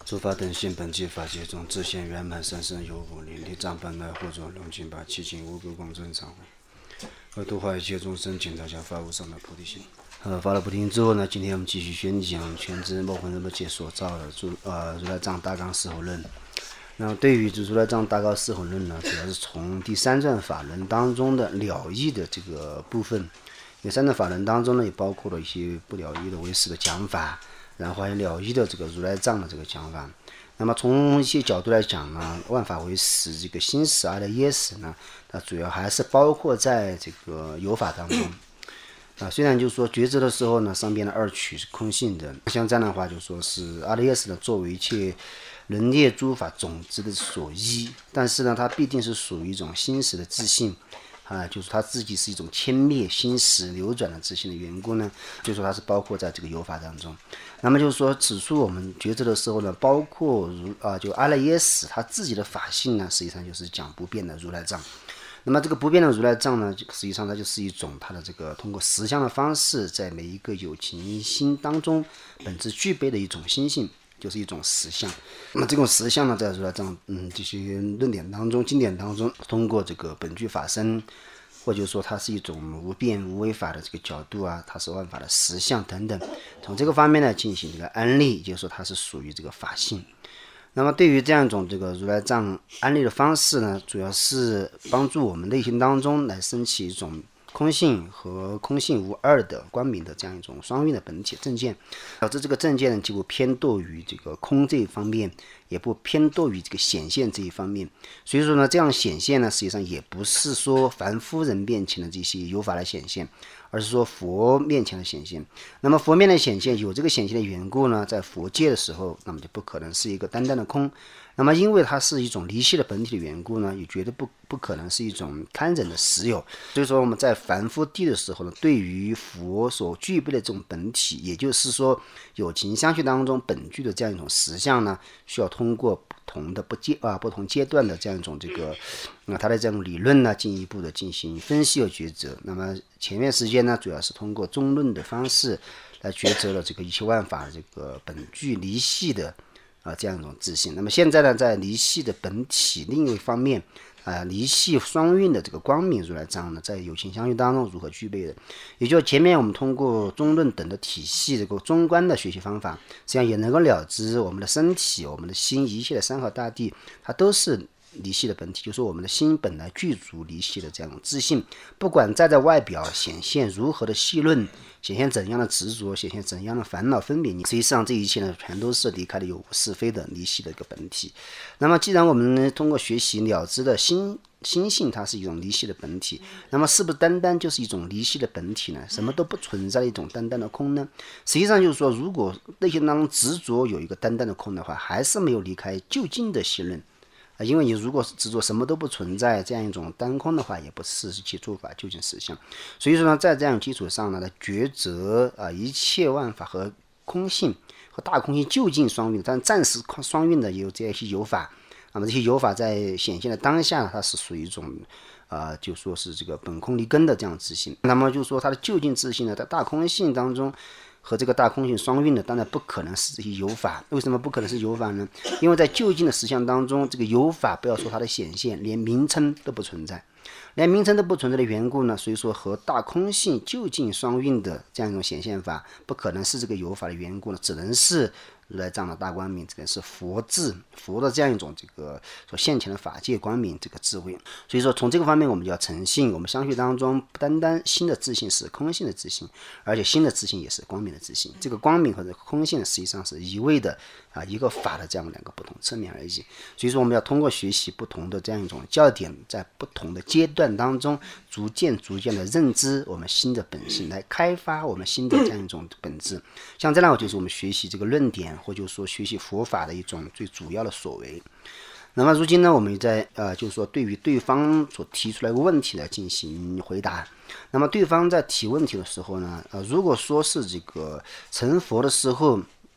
诸法等性本具法界中，自现圆满三身有五灵，力藏本来或者龙尽把七情无垢光正常会，度化一切众生，请大家发无上的菩提心。发了菩提心之后呢，今天我们继续宣讲全知末分日界所造的如来藏大纲四弘论。那么对于如来藏大纲四弘论呢，主要是从第三转法轮当中的了义的这个部分。第三转法轮当中呢，也包括了一些不了义的唯识的讲法，然后还有了义的这个如来藏的这个讲法。那么从一些角度来讲呢，万法唯识这个心识阿赖耶识呢，它主要还是包括在这个有法当中。虽然就是说觉知的时候呢，上边的二取是空性的，像这样的话就说是阿赖耶识呢作为一切轮业诸法种子的所依，但是呢它必定是属于一种心识的自性就是它自己是一种迁灭心识流转的自性的缘故呢，就说它是包括在这个有法当中。那么就是说此处我们觉知的时候呢，包括就阿赖耶识它自己的法性呢，实际上就是讲不变的如来藏。那么这个不变的如来藏呢，实际上它就是一种它的这个通过实相的方式，在每一个有情心当中本质具备的一种心性，就是一种实相。那么这种实相呢，在如来藏这些论点当中、经典当中，通过这个本具法身，或者说它是一种无变无为法的这个角度它是万法的实相等等，从这个方面呢进行这个安立，就是说它是属于这个法性。那么对于这样一种这个如来藏安立的方式呢，主要是帮助我们内心当中来升起一种空性和空性无二的光明的这样一种双运的本体正见，导致这个正见呢既不偏堕于这个空这一方面，也不偏堕于这个显现这一方面。所以说呢，这样显现呢，实际上也不是说凡夫人面前的这些有法的显现，而是说佛面前的显现。那么佛面的显现有这个显现的缘故呢，在佛界的时候，那么就不可能是一个单单的空。那么因为它是一种离系的本体的缘故呢，也绝对不可能是一种堪忍的实有。所以说我们在凡夫地的时候呢，对于佛所具备的这种本体，也就是说有情相续当中本具的这样一种实相呢，需要通过不同阶段的这样一种这个它的这种理论呢，进一步的进行分析和抉择。那么前面时间呢，主要是通过中论的方式来抉择了这个一切万法的这个本具离系的这样一种自信。那么现在呢，在离系的本体另一方面离系双运的这个光明如来藏呢，在有情相续当中如何具备的，也就是前面我们通过中论等的体系这个中观的学习方法，实际上也能够了知我们的身体、我们的心、一切的山河大地，它都是离系的本体，就是我们的心本来具足离系的这样一种自信，不管在外表显现如何的细论，显现怎样的执着，显现怎样的烦恼分别，实际上这一切呢，全都是离开了有无是非的离系的一个本体。那么既然我们通过学习了知的心性它是一种离系的本体，那么是不是单单就是一种离系的本体呢？什么都不存在的一种单单的空呢？实际上就是说，如果内心当中执着有一个单单的空的话，还是没有离开究竟的细论因为你如果是执着什么都不存在这样一种单空的话，也不是其诸法究竟实相。所以说呢，在这样基础上呢，来抉择一切万法和空性和大空性究竟双运，但暂时双运的也有这些有法。那么这些有法在显现的当下，它是属于一种就说是这个本空离根的这样自性。那么就说它的究竟自性呢，在大空性当中和这个大空性双运的，当然不可能是这些有法。为什么不可能是有法呢？因为在究竟的实相当中，这个有法不要说它的显现，连名称都不存在。连名称都不存在的缘故呢，所以说和大空性究竟双运的这样一种显现法，不可能是这个有法的缘故呢，只能是如来藏的大光明，只能是佛智佛的这样一种这个所现前的法界光明这个智慧。所以说从这个方面我们就要诚信，我们相续当中不单单心的自信是空性的自信，而且心的自信也是光明的自信。这个光明和这个空性实际上是一味的一个法的这样两个不同侧面而已。所以说我们要通过学习不同的这样一种教点，在不同的阶段当中逐渐的认知我们新的本性，来开发我们新的这样一种本质。像这样就是我们学习这个论点，或者说学习佛法的一种最主要的所为。那么如今呢，我们在就是说对于对方所提出来的问题来进行回答。那么对方在提问题的时候呢，如果说是这个成佛的时候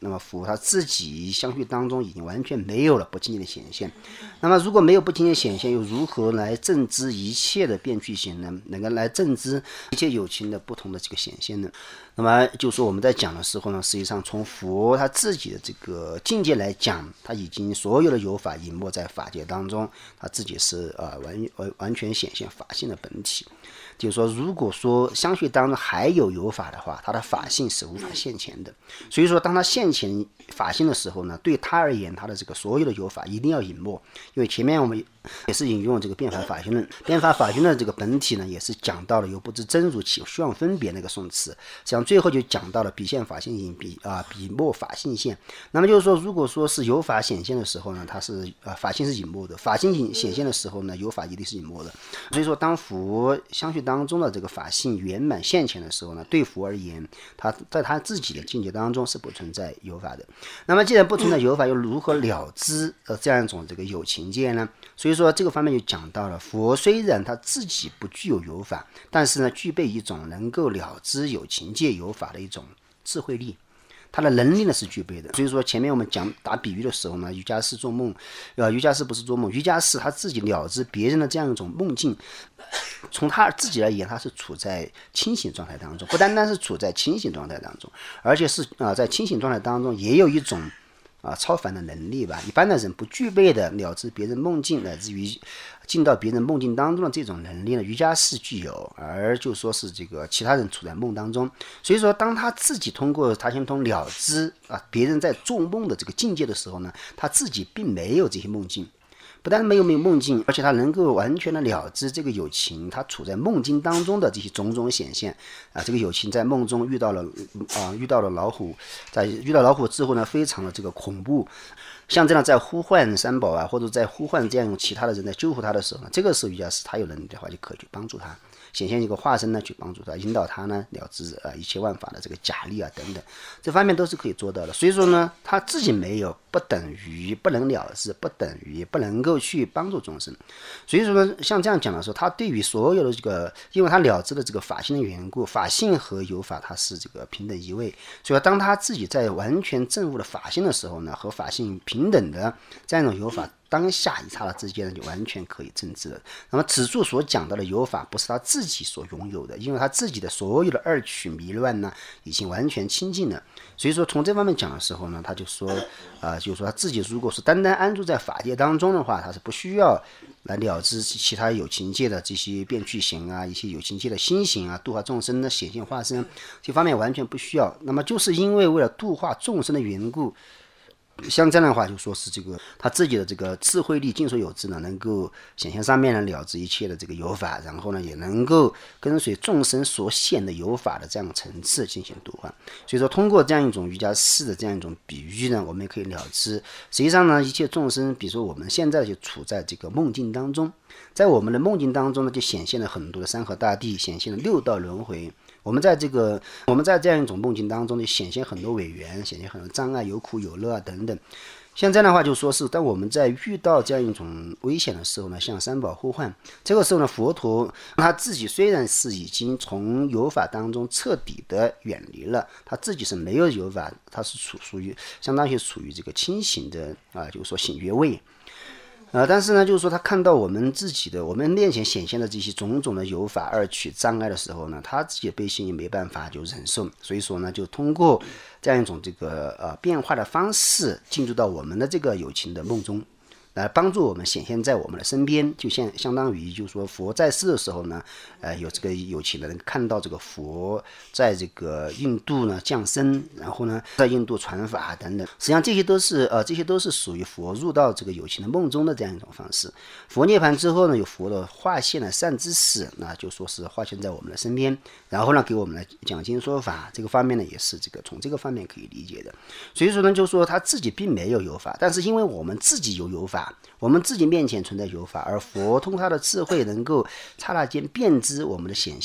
那么佛他自己相续当中已经完全没有了不清净的显现。那么如果没有不清净显现，又如何来证知一切的变具行呢？能够来证知一切有情的不同的这个显现呢？那么就说我们在讲的时候呢，实际上从佛他自己的这个境界来讲，他已经所有的有法隐没在法界当中，他自己是完全显现法性的本体。就是说，如果说相续当中还有法的话，他的法性是无法现前的。所以说，当他现前法性的时候呢，对他而言，他的这个所有的有法一定要隐没。因为前面我们也是引用这个变法法性论，变法法性论这个本体呢，也是讲到了由不知真如起虚妄分别那个宋词，实际上最后就讲到了彼现法性隐，彼没法性现。那么就是说，如果说是有法显现的时候呢，它是法性是隐没的；法性显现的时候呢，有法一定是隐没的。所以说，当佛相续当中的这个法性圆满现前的时候呢，对佛而言，他在他自己的境界当中是不存在有法的。那么既然不存在有法，又如何了知这样一种这个有情界呢？所以说这个方面就讲到了，佛虽然他自己不具有有法，但是呢，具备一种能够了知有情界有法的一种智慧力。他的能力呢是具备的。所以说前面我们打比喻的时候呢，瑜伽师做梦，瑜伽师不是做梦，瑜伽师他自己了知别人的这样一种梦境，从他自己而言，他是处在清醒状态当中，不单单是处在清醒状态当中，而且是在清醒状态当中也有一种超凡的能力吧，一般的人不具备的了知别人梦境，乃至于进到别人梦境当中的这种能力呢，瑜伽师具有，而就说是这个其他人处在梦当中。所以说，当他自己通过他先通了知别人在做梦的这个境界的时候呢，他自己并没有这些梦境。不但没有梦境，而且他能够完全的了知这个有情他处在梦境当中的这些种种显现这个有情在梦中遇到了老虎，在遇到老虎之后呢，非常的这个恐怖，像这样在呼唤三宝或者在呼唤这样其他的人在救护他的时候呢，这个时候瑜伽师他有能力的话，就可以去帮助他，显现一个化身呢，去帮助他，引导他呢了知一切万法的这个假力等等，这方面都是可以做到的。所以说呢，他自己没有，不等于不能了知，不等于不能够去帮助众生。所以说呢，像这样讲的时候，他对于所有的这个，因为他了知的这个法性的缘故，法性和有法它是这个平等一位。所以当他自己在完全证悟的法性的时候呢，和法性平等的这样一种有法，当下一刹那之间呢，就完全可以证知了。那么此处所讲到的有法，不是他自己所拥有的，因为他自己的所有的二取迷乱呢，已经完全清净了。所以说从这方面讲的时候呢，他就说就是说他自己如果是单单安住在法界当中的话，他是不需要来了知其他有情界的这些变具行一些有情界的心行度化众生的显现化身，这方面完全不需要。那么就是因为为了度化众生的缘故，像这样的话就说是这个他自己的这个智慧力尽所有之呢，能够显现上面呢了知一切的这个有法，然后呢也能够跟随众生所显的有法的这样的层次进行度化。所以说通过这样一种瑜伽士的这样一种比喻呢，我们也可以了知实际上呢一切众生，比如说我们现在就处在这个梦境当中，在我们的梦境当中呢就显现了很多的山河大地，显现了六道轮回。我们在这样一种梦境当中就显现很多违缘，显现很多障碍，有苦有乐等等。像这样的话就说是当我们在遇到这样一种危险的时候呢，向三宝呼唤，这个时候呢佛陀他自己虽然是已经从有法当中彻底的远离了，他自己是没有有法，他是属于相当于处于这个清醒的就是说醒觉位。但是呢就是说他看到我们自己的我们面前显现的这些种种的有法二取障碍的时候呢，他自己的悲心也没办法就忍受，所以说呢就通过这样一种这个变化的方式进入到我们的这个有情的梦中，来帮助我们显现在我们的身边，就相当于就是说佛在世的时候呢，有这个有情的人看到这个佛在这个印度呢降生，然后呢在印度传法等等，实际上这些都是属于佛入到这个有情的梦中的这样一种方式。佛涅槃之后呢，有佛的化现的善知识，那就说是化现在我们的身边，然后呢给我们来讲经说法，这个方面呢也是这个从这个方面可以理解的。所以说呢，就说他自己并没有有法，但是因为我们自己有法，我们自己面前存在有法，而佛通他的智慧能够刹那间辨知我们的显现，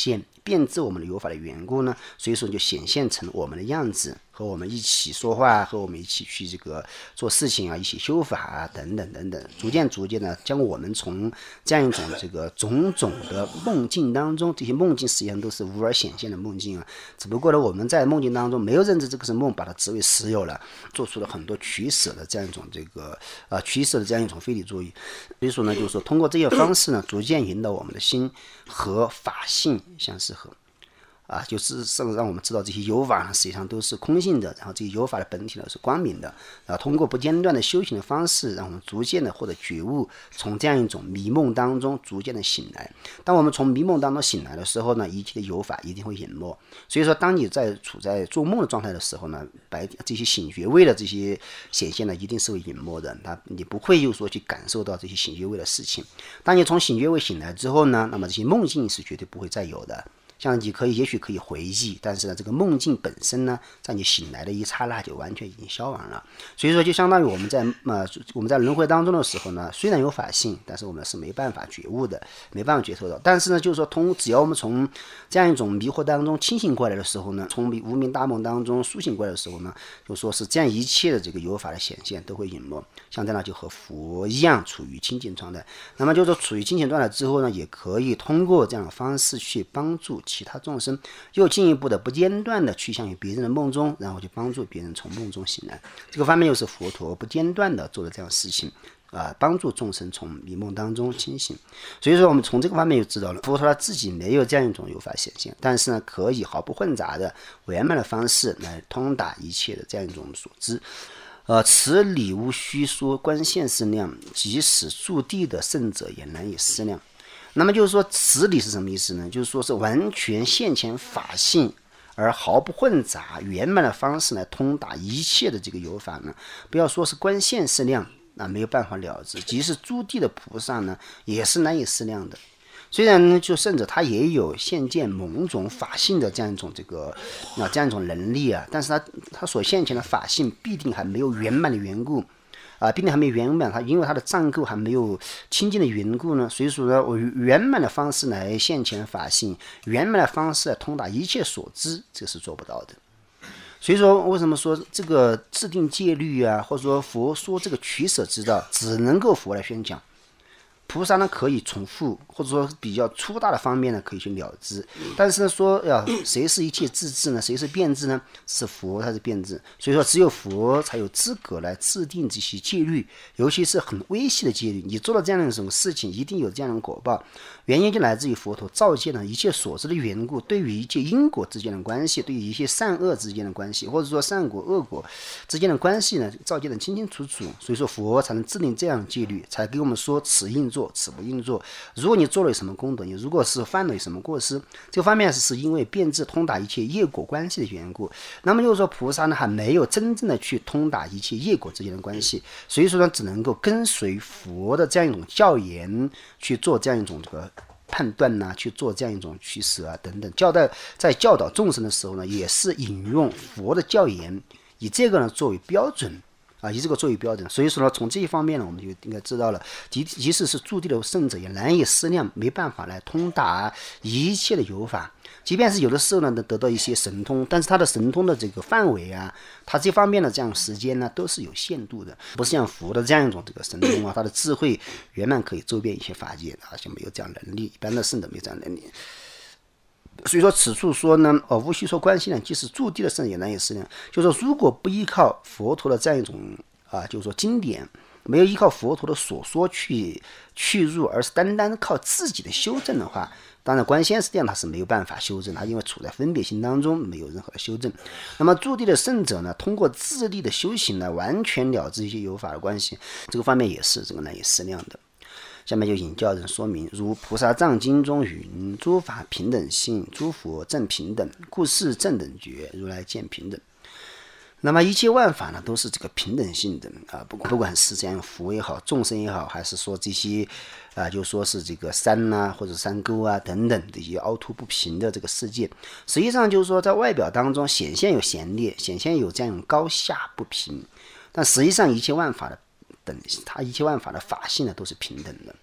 变质我们的有法的缘故呢，所以说就显现成我们的样子，和我们一起说话，和我们一起去这个做事情啊，一起修法啊，等等等等，逐渐呢，将我们从这样一种这个种种的梦境当中，这些梦境实际上都是无而显现的梦境啊，只不过呢，我们在梦境当中没有认知这个是梦，把它执为实有了，做出了很多取舍的这样一种这个取舍的这样一种非理作用。所以说呢，就是说通过这些方式呢，逐渐引导我们的心和法性相适合。就是让我们知道这些有法呢，实际上都是空性的，然后这些有法的本体呢是光明的。通过不间断的修行的方式，让我们逐渐的获得觉悟，从这样一种迷梦当中逐渐的醒来。当我们从迷梦当中醒来的时候呢，一切的有法一定会隐没。所以说，当你处在做梦的状态的时候呢，这些醒觉位的这些显现呢，一定是会隐没的。你不会又说去感受到这些醒觉位的事情。当你从醒觉位醒来之后呢，那么这些梦境是绝对不会再有的。像你也许可以回忆，但是呢，这个梦境本身呢，在你醒来的一刹那就完全已经消亡了。所以说，就相当于我们在轮回当中的时候呢，虽然有法性，但是我们是没办法觉悟的，没办法觉受到。但是呢，就是说只要我们从这样一种迷惑当中清醒过来的时候呢，从无明大梦当中苏醒过来的时候呢，就说是这样一切的这个有法的显现都会隐没，像这样就和佛一样处于清净状态。那么就是说处于清醒状态之后呢，也可以通过这样的方式去帮助其他众生，又进一步的不间断的趋向于别人的梦中，然后去帮助别人从梦中醒来。这个方面又是佛陀不间断的做的这样的事情，帮助众生从迷梦当中清醒。所以说我们从这个方面就知道了，佛陀他自己没有这样一种有法显现，但是呢，可以毫不混杂的圆满的方式来通达一切的这样一种所知。此理无虚说，观现思量，即使住地的圣者也难以思量。那么就是说，此理是什么意思呢？就是说是完全现前法性，而毫不混杂圆满的方式来通达一切的这个有法呢。不要说是观现思量，没有办法了知，即使诸地的菩萨呢，也是难以思量的。虽然呢，就甚至他也有现见某种法性的这样一种这样一种能力啊，但是他所现前的法性必定还没有圆满的缘故。并且还没圆满，因为它的障垢还没有清净的缘故呢，所以说呢，我圆满的方式来现前法性，圆满的方式来通达一切所知，这是做不到的。所以说，为什么说这个制定戒律啊，或者说佛说这个取舍之道，只能够佛来宣讲？菩萨呢可以重复，或者说比较粗大的方面呢可以去了知，但是呢说谁是一切自治呢？谁是变质呢？是佛，他是变质。所以说只有佛才有资格来制定这些戒律，尤其是很微细的戒律。你做了这样的一种事情，一定有这样的果报。原因就来自于佛陀造见了一切所知的缘故，对于一切因果之间的关系，对于一切善恶之间的关系，或者说善果恶果之间的关系呢，造见得清清楚楚。所以说佛才能制定这样的戒律，才给我们说此应做，此不应做。如果你做了有什么功德，你如果是犯了有什么过失，这个方面是因为变质通达一切业果关系的缘故。那么就是说菩萨呢还没有真正的去通达一切业果之间的关系，所以说呢只能够跟随佛的这样一种教言去做这样一种这个判断呐，去做这样一种取舍啊等等。在教导众生的时候呢，也是引用佛的教言，以这个呢作为标准。以这个作为标准，所以说呢，从这一方面呢，我们就应该知道了，即使是驻地的圣者也难以思量，没办法来通达一切的有法。即便是有的时候呢，能得到一些神通，但是他的神通的这个范围啊，他这方面的这样时间呢，都是有限度的，不是像佛的这样一种这个神通啊，他的智慧圆满可以周遍一切法界，就没有这样能力，一般的圣者没有这样能力。所以说此处说呢，无需说关系呢，即使驻地的圣也难以思量。就是说，如果不依靠佛陀的这样一种就是说经典，没有依靠佛陀的所说去入，而是单单靠自己的修正的话，当然观现思量它是没有办法修正，它因为处在分别心当中，没有任何的修正。那么驻地的圣者呢，通过自力的修行呢，完全了知一些有法的关系，这个方面也是这个难以思量的。下面就引教人说明，如菩萨藏经中云：诸法平等性，诸佛正平等，故是正等觉，如来见平等。那么一切万法呢，都是这个平等性的不管是这样佛也好，众生也好，还是说这些就说是这个山啊或者山沟啊等等这些凹凸不平的这个世界，实际上就是说在外表当中显现有闲劣，显现有这样高下不平，但实际上一切万法的法性呢都是平等的。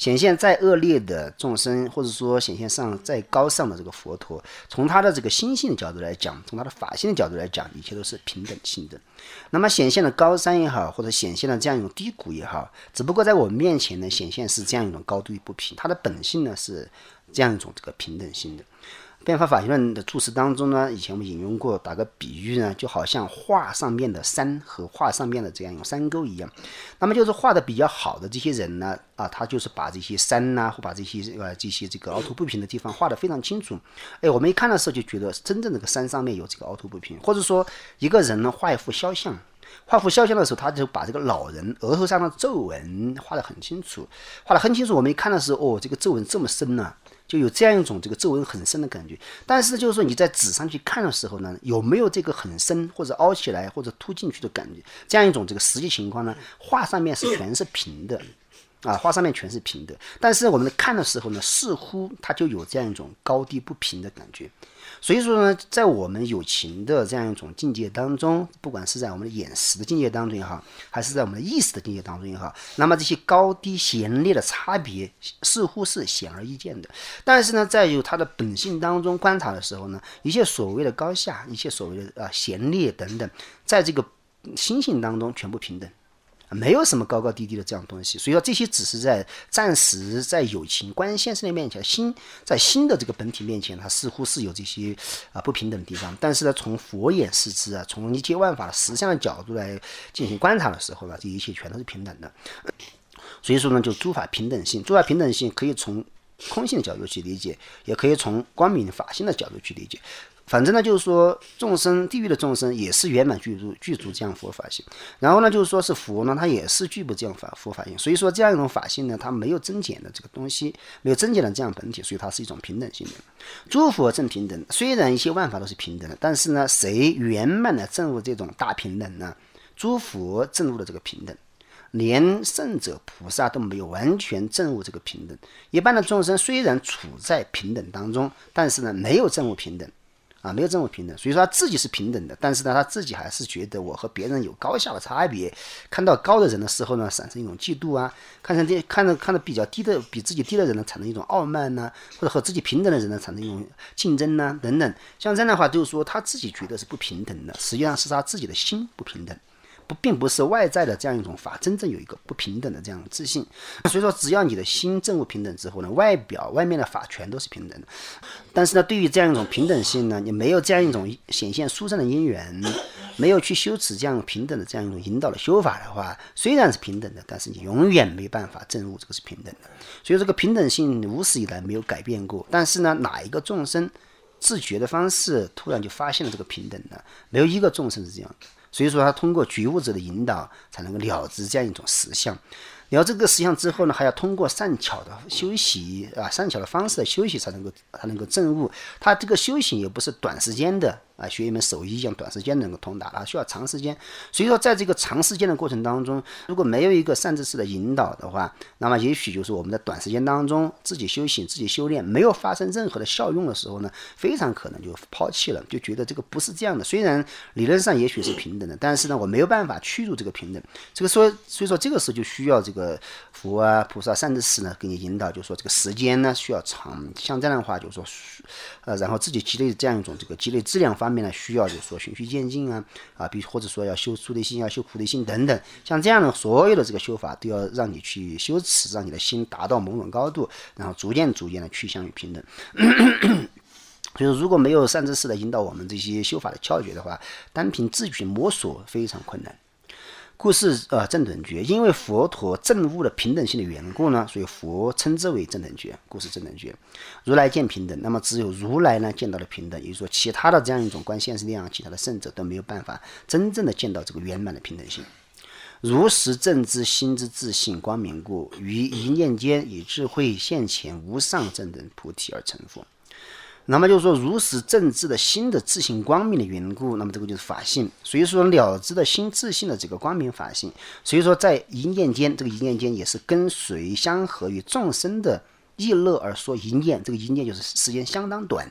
显现再恶劣的众生，或者说显现上再高尚的这个佛陀，从他的这个心性的角度来讲，从他的法性的角度来讲，一切都是平等性的。那么显现的高山也好，或者显现的这样一种低谷也好，只不过在我们面前呢，显现是这样一种高低不平，它的本性呢是这样一种这个平等性的。变法法学论的注释当中呢，以前我们引用过，打个比喻呢，就好像画上面的山和画上面的这样一种山沟一样。那么就是画的比较好的这些人呢，他就是把这些山呐、或把这些这个凹凸不平的地方画得非常清楚。我们一看的时候就觉得真正这个山上面有这个凹凸不平，或者说一个人呢画一幅肖像。画幅肖像的时候，他就把这个老人额头上的皱纹画得很清楚，画得很清楚。我们一看的时候，这个皱纹这么深呢，就有这样一种这个皱纹很深的感觉。但是就是说你在纸上去看的时候呢，有没有这个很深或者凹起来或者凸进去的感觉？这样一种这个实际情况呢，画上面是全是平的。画上面全是平的，但是我们看的时候呢，似乎它就有这样一种高低不平的感觉。所以说呢，在我们有情的这样一种境界当中，不管是在我们的眼识的境界当中也好，还是在我们的意识的境界当中也好，那么这些高低贤劣的差别似乎是显而易见的。但是呢，在有它的本性当中观察的时候呢，一切所谓的高下，一切所谓的贤劣等等，在这个心性当中全部平等。没有什么高高低低的这样东西，所以说这些只是在暂时在有情观现实的面前，在心的这个本体面前，它似乎是有这些不平等的地方。但是呢，从佛眼视之从一切万法的实相的角度来进行观察的时候呢，这一切全都是平等的。所以说呢，就诸法平等性，诸法平等性可以从空性的角度去理解，也可以从光明法性的角度去理解。反正呢，就是说众生地狱的众生也是圆满具足这样佛法性，然后呢，就是说是佛呢，它也是具不这样佛法性，所以说这样一种法性呢，它没有增减的这个东西，没有增减的这样本体，所以它是一种平等性的。诸佛正平等，虽然一切万法都是平等的，但是呢，谁圆满的证悟这种大平等呢？诸佛证悟了这个平等。连圣者菩萨都没有完全证悟这个平等，一般的众生虽然处在平等当中，但是呢，没有证悟平等。没有证悟平等，所以说他自己是平等的，但是呢，他自己还是觉得我和别人有高下的差别。看到高的人的时候呢，产生一种嫉妒啊；看到比较低的、比自己低的人呢，产生一种傲慢呐，或者和自己平等的人呢，产生一种竞争呐等等。像这样的话，就是说他自己觉得是不平等的，实际上是他自己的心不平等。并不是外在的这样一种法真正有一个不平等的这样自信，所以说只要你的心证悟平等之后呢，外面的法全都是平等的。但是呢，对于这样一种平等性呢，你没有这样一种显现殊胜的因缘，没有去修持这样平等的这样一种引导的修法的话，虽然是平等的，但是你永远没办法证悟这个是平等的。所以这个平等性无始以来没有改变过，但是呢，哪一个众生自觉的方式突然就发现了这个平等呢？没有一个众生是这样的。所以说他通过觉悟者的引导才能够了知这样一种实相，了这个实相之后呢，还要通过善巧的修习善巧的方式的修习才能够证悟。他这个修行也不是短时间的学一门手艺一样短时间能够通达，它需要长时间。所以说在这个长时间的过程当中，如果没有一个善知识的引导的话，那么也许就是我们在短时间当中自己修行自己修炼没有发生任何的效用的时候呢，非常可能就抛弃了，就觉得这个不是这样的。虽然理论上也许是平等的，但是呢，我没有办法驱逐这个平等。所以说这个时候就需要这个佛菩萨善知识呢给你引导，就是说这个时间呢需要长。像这样的话就是说然后自己积累这样一种这个积累质量方面呢，需要就是说循序渐进或者说要修出离心，要修菩提心等等。像这样的所有的这个修法都要让你去修持，让你的心达到某种高度，然后逐渐的去向于平等。所以如果没有善知识的引导我们这些修法的窍诀的话，单凭自己摸索非常困难。故是正等觉，因为佛陀证悟了平等性的缘故呢，所以佛称之为正等觉，故是正等觉。如来见平等，那么只有如来呢见到了平等，也就是说其他的这样一种观现实力量，其他的圣者都没有办法真正的见到这个圆满的平等性。如实正知心之自信光明故，于一念间以智慧现前无上正等菩提而成佛。那么就是说如实正知的心的自信光明的缘故，那么这个就是法性。所以说了知的心自信的这个光明法性，所以说在一念间，这个一念间也是跟随相合于众生的意乐而说一念，这个一念就是时间相当短，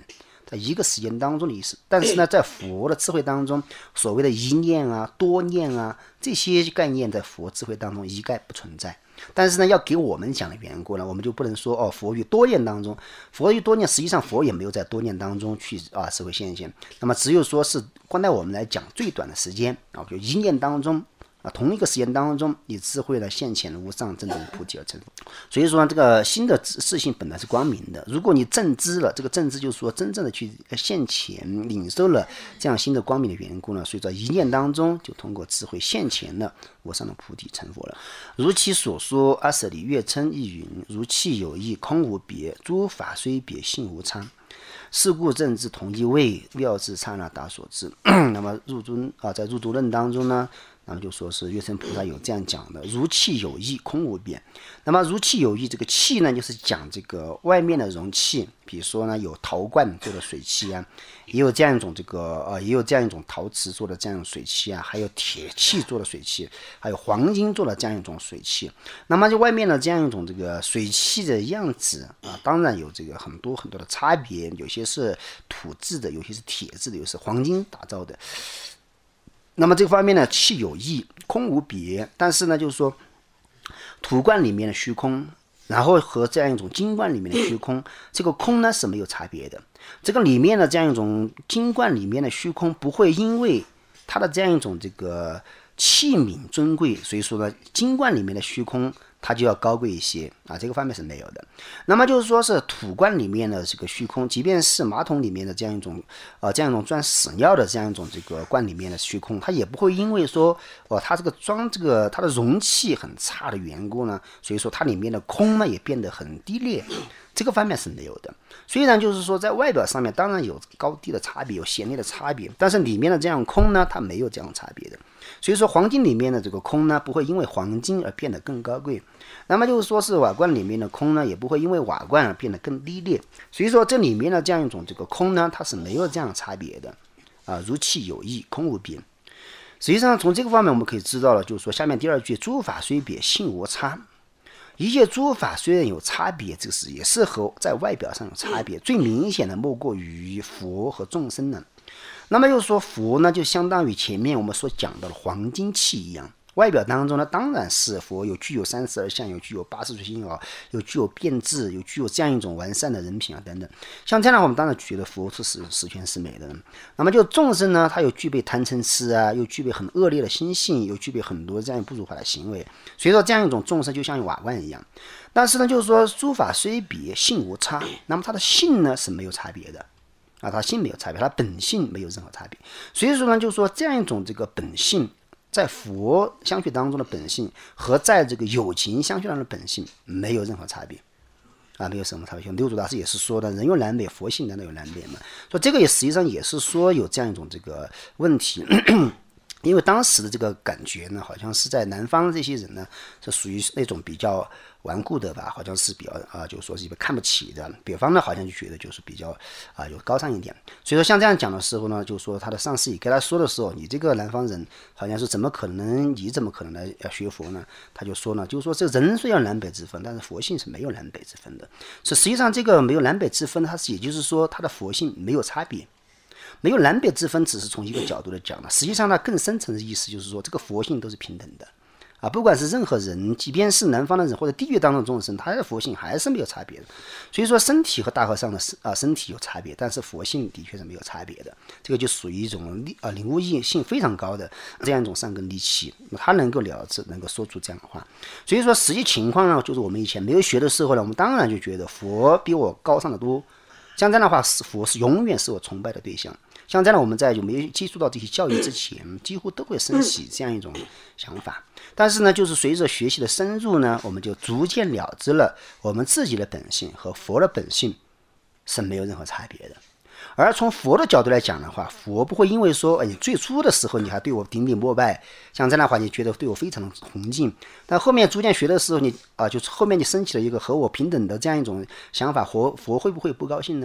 在一个时间当中的意思。但是呢，在佛的智慧当中，所谓的一念啊、多念啊这些概念，在佛智慧当中一概不存在。但是呢，要给我们讲的缘故呢，我们就不能说佛于多念当中，佛于多念，实际上佛也没有在多念当中去智慧现前。那么只有说是光在我们来讲最短的时间就一念当中同一个时间当中，你智慧呢现前无上真正菩提而成佛。所以说这个心的自性本来是光明的，如果你正知了，这个正知就是说真正的去现前领受了这样心的光明的缘故呢，所以在一念当中就通过智慧现前了无上的菩提成佛了。如其所说，阿舍里月称亦云：如气有异，空无别，诸法虽别，性无差。是故正知同一位，妙智刹那达所知。那么在入诸论当中呢，那么就说是月称菩萨有这样讲的：如气有异，空无别。那么如气有异，这个气呢，就是讲这个外面的容器，比如说呢有陶罐做的水器啊，也有这样一种也有这样一种陶瓷做的这样一种水器啊，还有铁器做的水器，还有黄金做的这样一种水器。那么就外面的这样一种这个水器的样子当然有这个很多很多的差别，有些是土制的，有些是铁制的，有些是黄金打造的。那么这个方面呢，气有异，空无别。但是呢，就是说土罐里面的虚空，然后和这样一种金罐里面的虚空，这个空呢是没有差别的。这个里面的这样一种金罐里面的虚空，不会因为它的这样一种这个器皿尊贵，所以说呢，金罐里面的虚空它就要高贵一些这个方面是没有的。那么就是说是土罐里面的这个虚空，即便是马桶里面的这样一种装屎尿的这样一种这个罐里面的虚空，它也不会因为说它这个装这个它的容器很差的缘故呢，所以说它里面的空呢也变得很低劣，这个方面是没有的。虽然就是说在外表上面当然有高低的差别，有显烈的差别，但是里面的这样空呢，它没有这样差别的。所以说黄金里面的这个空呢，不会因为黄金而变得更高贵，那么就是说是瓦罐里面的空呢，也不会因为瓦罐而变得更低劣。所以说这里面的这样一种这个空呢，它是没有这样差别的如气有异，空无别。实际上从这个方面我们可以知道了，就是说下面第二句，诸法虽别，性无差。一切诸法虽然有差别，这个是也是和在外表上有差别，最明显的莫过于佛和众生呢。那么又说佛呢，就相当于前面我们所讲到的黄金器一样，外表当中呢，当然是佛有具有32相，有具有80随心有具有变质，有具有这样一种完善的人品等等。像这样的话，我们当然觉得佛是十全十美的。那么就众生呢，他又具备贪嗔痴又具备很恶劣的心性，又具备很多这样不如法的行为。所以说这样一种众生就像瓦罐一样。但是呢，就是说诸法虽别，性无差。那么它的性呢是没有差别的。它性没有差别，它本性没有任何差别。所以说呢，就是说这样一种这个本性，在佛相续当中的本性和在这个有情相续当中的本性没有任何差别没有什么差别。六祖大师也是说的，人有南北，佛性难道有南北吗？所以这个也实际上也是说有这样一种这个问题。因为当时的这个感觉呢，好像是在南方这些人呢，是属于那种比较顽固的吧，好像是比较就是说是看不起的。北方呢，好像就觉得就是比较有高尚一点。所以说像这样讲的时候呢，就是说他的上司也跟他说的时候，你这个南方人好像是怎么可能，你怎么可能来学佛呢？他就说呢，就是说这个人虽然南北之分，但是佛性是没有南北之分的。实际上这个没有南北之分，它是也就是说它的佛性没有差别。没有南北之分，只是从一个角度来讲的。实际上它更深层的意思就是说，这个佛性都是平等的不管是任何人，即便是南方的人或者地狱当中的众生，他的佛性还是没有差别的。所以说身体和大和尚的身体有差别，但是佛性的确是没有差别的。这个就属于一种领悟性非常高的这样一种善根利器，他能够了知，能够说出这样的话。所以说实际情况呢，就是我们以前没有学的时候呢，我们当然就觉得佛比我高尚的多。像这样的话，佛是永远是我崇拜的对象。像这样的，我们在有没有接触到这些教育之前，几乎都会升起这样一种想法。但是呢，就是随着学习的深入呢，我们就逐渐了知了我们自己的本性和佛的本性是没有任何差别的。而从佛的角度来讲的话，佛不会因为说你最初的时候你还对我顶礼膜拜，像这样的话你觉得对我非常的崇敬，但后面逐渐学的时候，你就是后面你升起了一个和我平等的这样一种想法，佛会不会不高兴呢？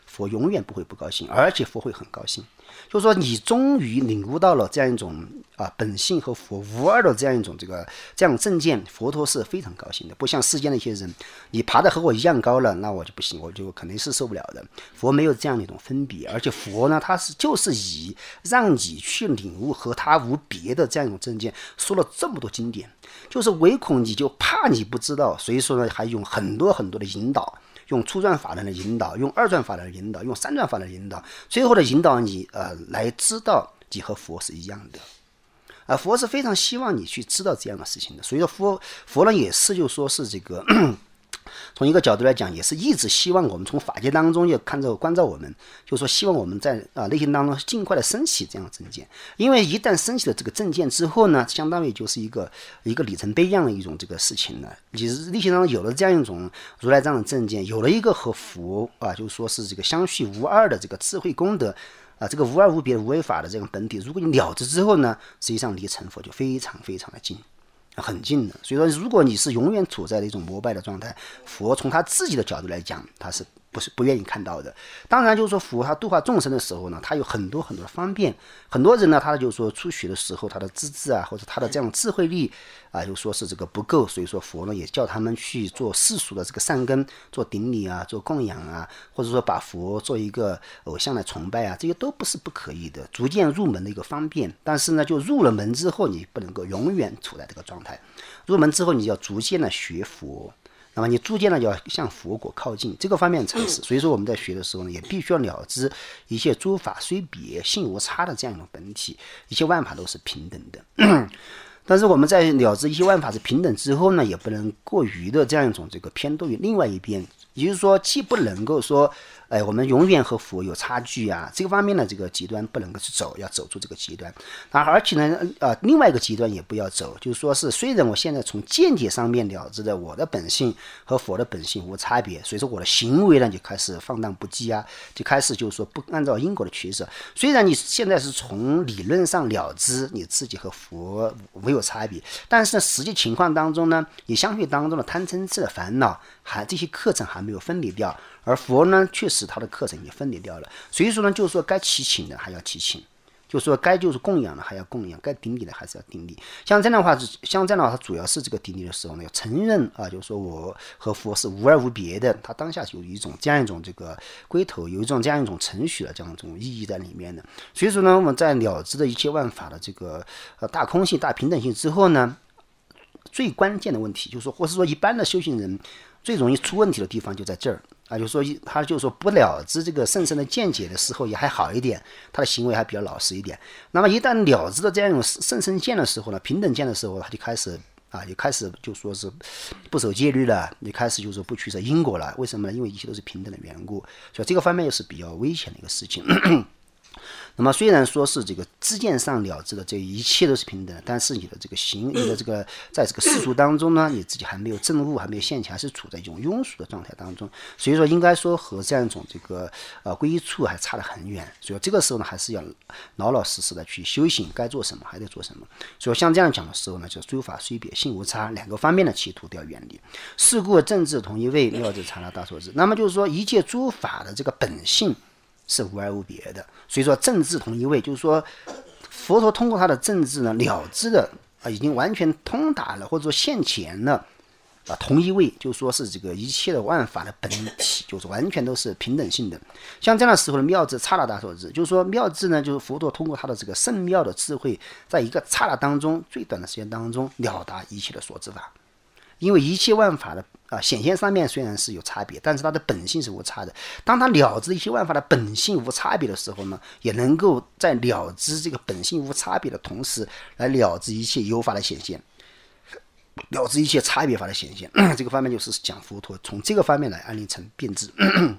佛永远不会不高兴，而且佛会很高兴。就是说你终于领悟到了这样一种本性和佛无二的这样一种这样正见，佛陀是非常高兴的。不像世间的一些人，你爬得和我一样高了，那我就不行，我就肯定是受不了的。佛没有这样的一种分别，而且佛呢，他就是以让你去领悟和他无别的这样一种正见，说了这么多经典，就是唯恐你就怕你不知道，所以说呢，还用很多很多的引导。用初转法轮的引导，用二转法轮的引导，用三转法轮的引导，最后的引导你来知道你和佛是一样的。佛是非常希望你去知道这样的事情的，所以说佛呢也是就说是这个从一个角度来讲，也是一直希望我们从法界当中也关照我们，就是说希望我们在内心当中尽快的升起这样的正见，因为一旦升起了这个正见之后呢，相当于就是一个里程碑一样的一种这个事情了。你内心当中有了这样一种如来这样的正见，有了一个和佛就是说是这个相续无二的这个智慧功德这个无二无别的无为法的这种本体，如果你了知之后呢，实际上离成佛就非常非常的近。很近的，所以说，如果你是永远处在一种膜拜的状态，佛从他自己的角度来讲，他是不愿意看到的。当然，就是说佛他度化众生的时候呢，他有很多很多的方便。很多人呢，他就是说初学的时候，他的资质或者他的这样智慧力就说是这个不够，所以说佛呢也叫他们去做世俗的这个善根，做顶礼做供养或者说把佛做一个偶像来崇拜这些都不是不可以的，逐渐入门的一个方便。但是呢，就入了门之后，你不能够永远处在这个状态。入门之后，你要逐渐的学佛。那么你逐渐的要向佛果靠近，这个方面才是。所以说我们在学的时候呢，也必须要了知一切诸法虽别，性无差的这样一种本体，一切万法都是平等的。但是我们在了知一切万法是平等之后呢，也不能过于的这样一种这个偏袒于另外一边，也就是说，既不能够说，我们永远和佛有差距这个方面的这个极端不能够去走，要走出这个极端。而且呢，另外一个极端也不要走，就是说是虽然我现在从见解上面了知的我的本性和佛的本性无差别，所以说我的行为呢就开始放荡不羁就开始就是说不按照因果的取舍。虽然你现在是从理论上了知你自己和佛没有差别，但是实际情况当中呢，你相续当中的贪嗔痴的烦恼这些课程还没有分离掉，而佛呢确实他的课程也分离掉了。所以说呢，就是说该祈请的还要祈请，就是说该就是供养的还要供养，该顶礼的还是要顶礼。像这样的话，它主要是这个顶礼的时候呢，要承认就是说我和佛是无二无别的，他当下就有一种这样一种这个归头，有一种这样一种程序的这样一种意义在里面的。所以说呢，我们在了知的一切万法的这个大空性、大平等性之后呢，最关键的问题就是说，或是说一般的修行人最容易出问题的地方就在这儿就是说他就是说不了知这个甚深的见解的时候也还好一点，他的行为还比较老实一点。那么一旦了知的这样一种甚深见的时候呢，平等见的时候，他就开始也开始就说是不守戒律了，也开始就是说不取舍因果了。为什么呢？因为一切都是平等的缘故，所以这个方面又是比较危险的一个事情。那么虽然说是这个知见上了知的这一切都是平等的，但是你的这个你的这个在这个世俗当中呢，你自己还没有证悟，还没有现前，还是处在一种庸俗的状态当中。所以说应该说和这样一种这个归一处还差得很远。所以这个时候呢，还是要老老实实的去修行，该做什么还得做什么。所以像这样讲的时候呢，就诸法虽别，性无差，两个方面的企图都要远离。是故正智同一位，妙智刹那大所知。那么就是说一切诸法的这个本性是无二无别的，所以说正智同一位，就是说佛陀通过他的正智呢，了知的已经完全通达了，或者说现前了同一位，就是说是这个一切的万法的本体，就是完全都是平等性的。像这样的时候的妙智刹那大所知，就是说妙智呢，就是佛陀通过他的这个圣妙的智慧，在一个刹那当中，最短的时间当中了达一切的所知法。因为一切万法的显现上面虽然是有差别，但是它的本性是无差的。当他了知一切万法的本性无差别的时候呢，也能够在了知这个本性无差别的同时，来了知一切有法的显现，了知一切差别法的显现。这个方面就是讲佛陀从这个方面来安立成辩智。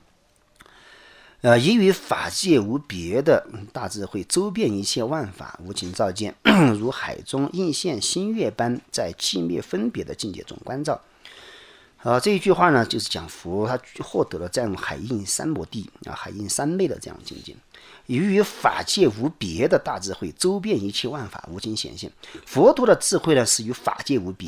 以与法界无别的大智慧，周遍一切万法，无情照见，如海中映现星月般，在寂灭分别的境界中观照。这一句话呢，就是讲佛他获得了这样海映三摩地海映三昧的这样境界。以与法界无别的大智慧，周遍一切万法，无尽显现。佛陀的智慧呢，是与法界无别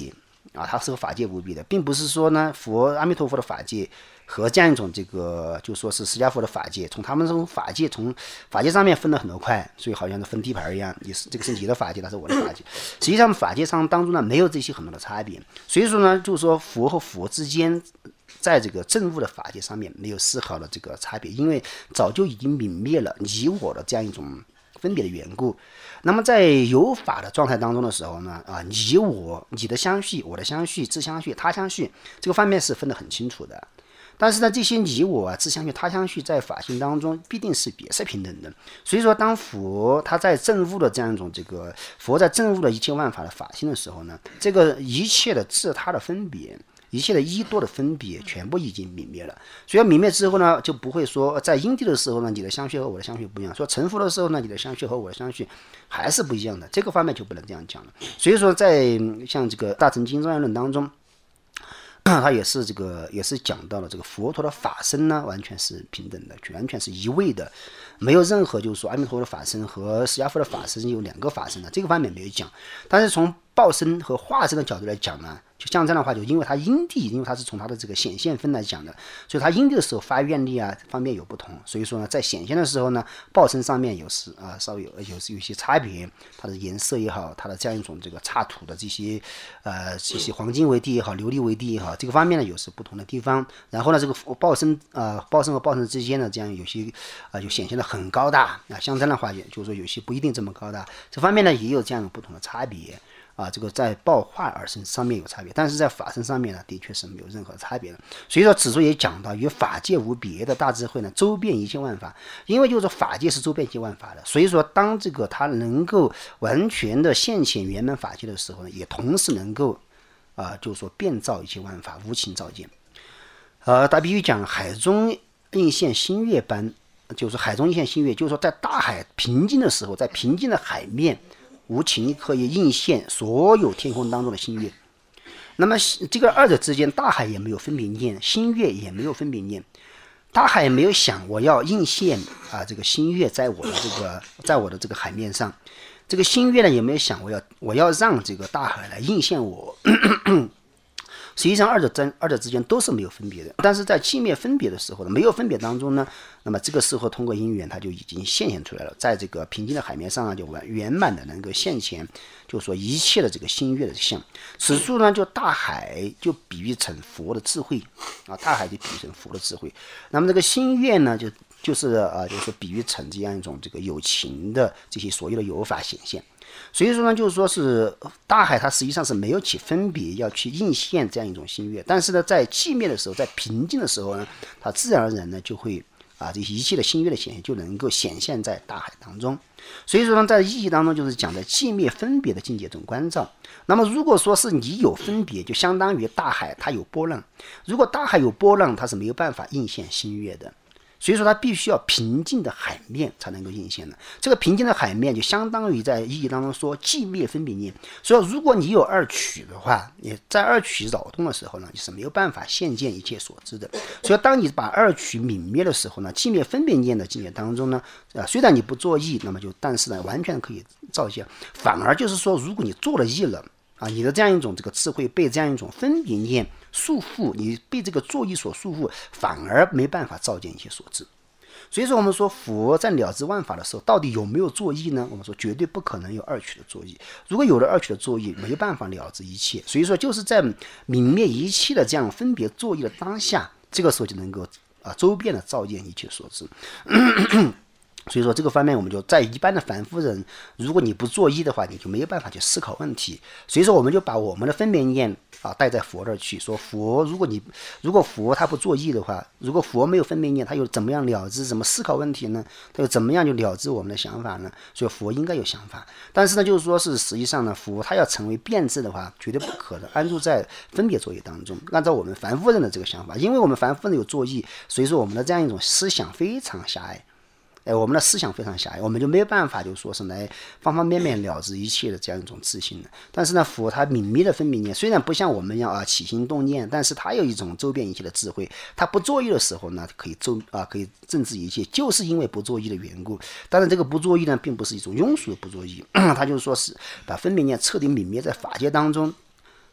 啊，它是和法界无别的，并不是说呢阿弥陀佛的法界和这样一种这个就说是释迦佛的法界，从他们这种法界从法界上面分了很多块，所以好像是分地盘一样，也是这个是你的法界，那是我的法界。实际上法界上当中呢没有这些很多的差别，所以说呢就是说佛和佛之间在这个证悟的法界上面没有丝毫的这个差别，因为早就已经泯灭了你我的这样一种分别的缘故。那么在有法的状态当中的时候呢，你我你的相续，我的相续，自相续，他相续，这个方面是分得很清楚的。但是呢，这些你我自相续、他相续，在法性当中必定是也是平等的。所以说，当佛他在证悟的这样一种佛在证悟的一切万法的法性的时候呢，这个一切的自他的分别，一切的一多的分别，全部已经泯灭了。所以泯灭之后呢，就不会说在因地的时候呢，你的相续和我的相续不一样；说成佛的时候呢，你的相续和我的相续还是不一样的。这个方面就不能这样讲了。所以说，在像这个《大乘经藏要论》当中。他也是讲到了这个佛陀的法身呢，完全是平等的，完全是一位的，没有任何就是说阿弥陀佛的法身和释迦佛的法身有两个法身的，这个方面没有讲。但是从报身和化身的角度来讲呢，就像这样的话，就因为它因地，因为它是从它的这个显现分来讲的，所以它因地的时候发愿力啊方面有不同，所以说呢，在显现的时候呢，报身上面稍微有一些差别，它的颜色也好，它的这样一种这个插土的这些黄金为地也好，琉璃为地也好，这个方面呢有是不同的地方。然后呢，这个报身和报身之间呢，这样有些就显现的很高大像这样的话，也就是说有些不一定这么高大，这方面呢也有这样不同的差别。这个在报化而身上面有差别，但是在法身上面呢，的确是没有任何差别的。所以说，此处也讲到与法界无别的大智慧呢，周遍一切万法。因为就是说法界是周遍一切万法的，所以说当这个它能够完全的现前圆满法界的时候呢，也同时能够就是说遍照一切万法，无情照见。打比喻讲，海中映现星月般，就是海中映现星月，就是说在大海平静的时候，在平静的海面。无情可以映现所有天空当中的星月，那么这个二者之间，大海也没有分别念，星月也没有分别念。大海也没有想我要映现这个星月在我的这个海面上，这个星月呢也没有想我要让这个大海来映现我。实际上二者之间都是没有分别的，但是在寂灭分别的时候呢，没有分别当中呢，那么这个时候通过因缘它就已经现出来了，在这个平静的海面上呢，就圆满的能够现前，就是说一切的这个星月的相。此处呢，就大海就比喻成佛的智慧大海就比喻成佛的智慧。那么这个星月呢，就是说比喻成这样一种这个有情的这些所有的有法显现。所以说呢，就是说是大海它实际上是没有起分别要去映现这样一种星月，但是呢，在寂灭的时候，在平静的时候呢，它自然而然呢就会这一切的星月的显现就能够显现在大海当中。所以说呢，在意义当中就是讲的寂灭分别的境界中观照。那么如果说是你有分别，就相当于大海它有波浪，如果大海有波浪，它是没有办法映现星月的。所以说它必须要平静的海面才能够映现的，这个平静的海面就相当于在意义当中说寂灭分别念。所以如果你有二取的话，你在二取扰动的时候呢，你是没有办法现见一切所知的。所以当你把二取泯灭的时候呢，寂灭分别念的境界当中呢，虽然你不作意，那么但是呢完全可以照见。反而就是说，如果你做了意了你的这样一种这个智慧被这样一种分别念束缚，你被这个作意所束缚，反而没办法照见一切所知。所以说我们说佛在了知万法的时候，到底有没有作意呢？我们说绝对不可能有二取的作意。如果有了二取的作意，没办法了知一切。所以说就是在泯灭一切的这样分别作意的当下，这个时候就能够周遍的照见一切所知。所以说这个方面，我们就在一般的凡夫人，如果你不作意的话，你就没有办法去思考问题。所以说我们就把我们的分别念带在佛这儿去，说佛如果佛他不作意的话，如果佛没有分别念，他又怎么样了知怎么思考问题呢？他又怎么样就了知我们的想法呢？所以佛应该有想法，但是呢，就是说是实际上呢，佛他要成为辩智的话，绝对不可能安住在分别作意当中。按照我们凡夫人的这个想法，因为我们凡夫人有作意，所以说我们的这样一种思想非常狭隘。我们的思想非常狭隘，我们就没有办法就说是来方方面面了知一切的这样一种自信的。但是呢，佛他泯灭的分别念，虽然不像我们一样起心动念，但是他有一种周遍一切的智慧。他不作意的时候呢，可以正知一切，就是因为不作意的缘故。当然，这个不作意呢，并不是一种庸俗的不作意，他就是说是把分别念彻底泯灭在法界当中。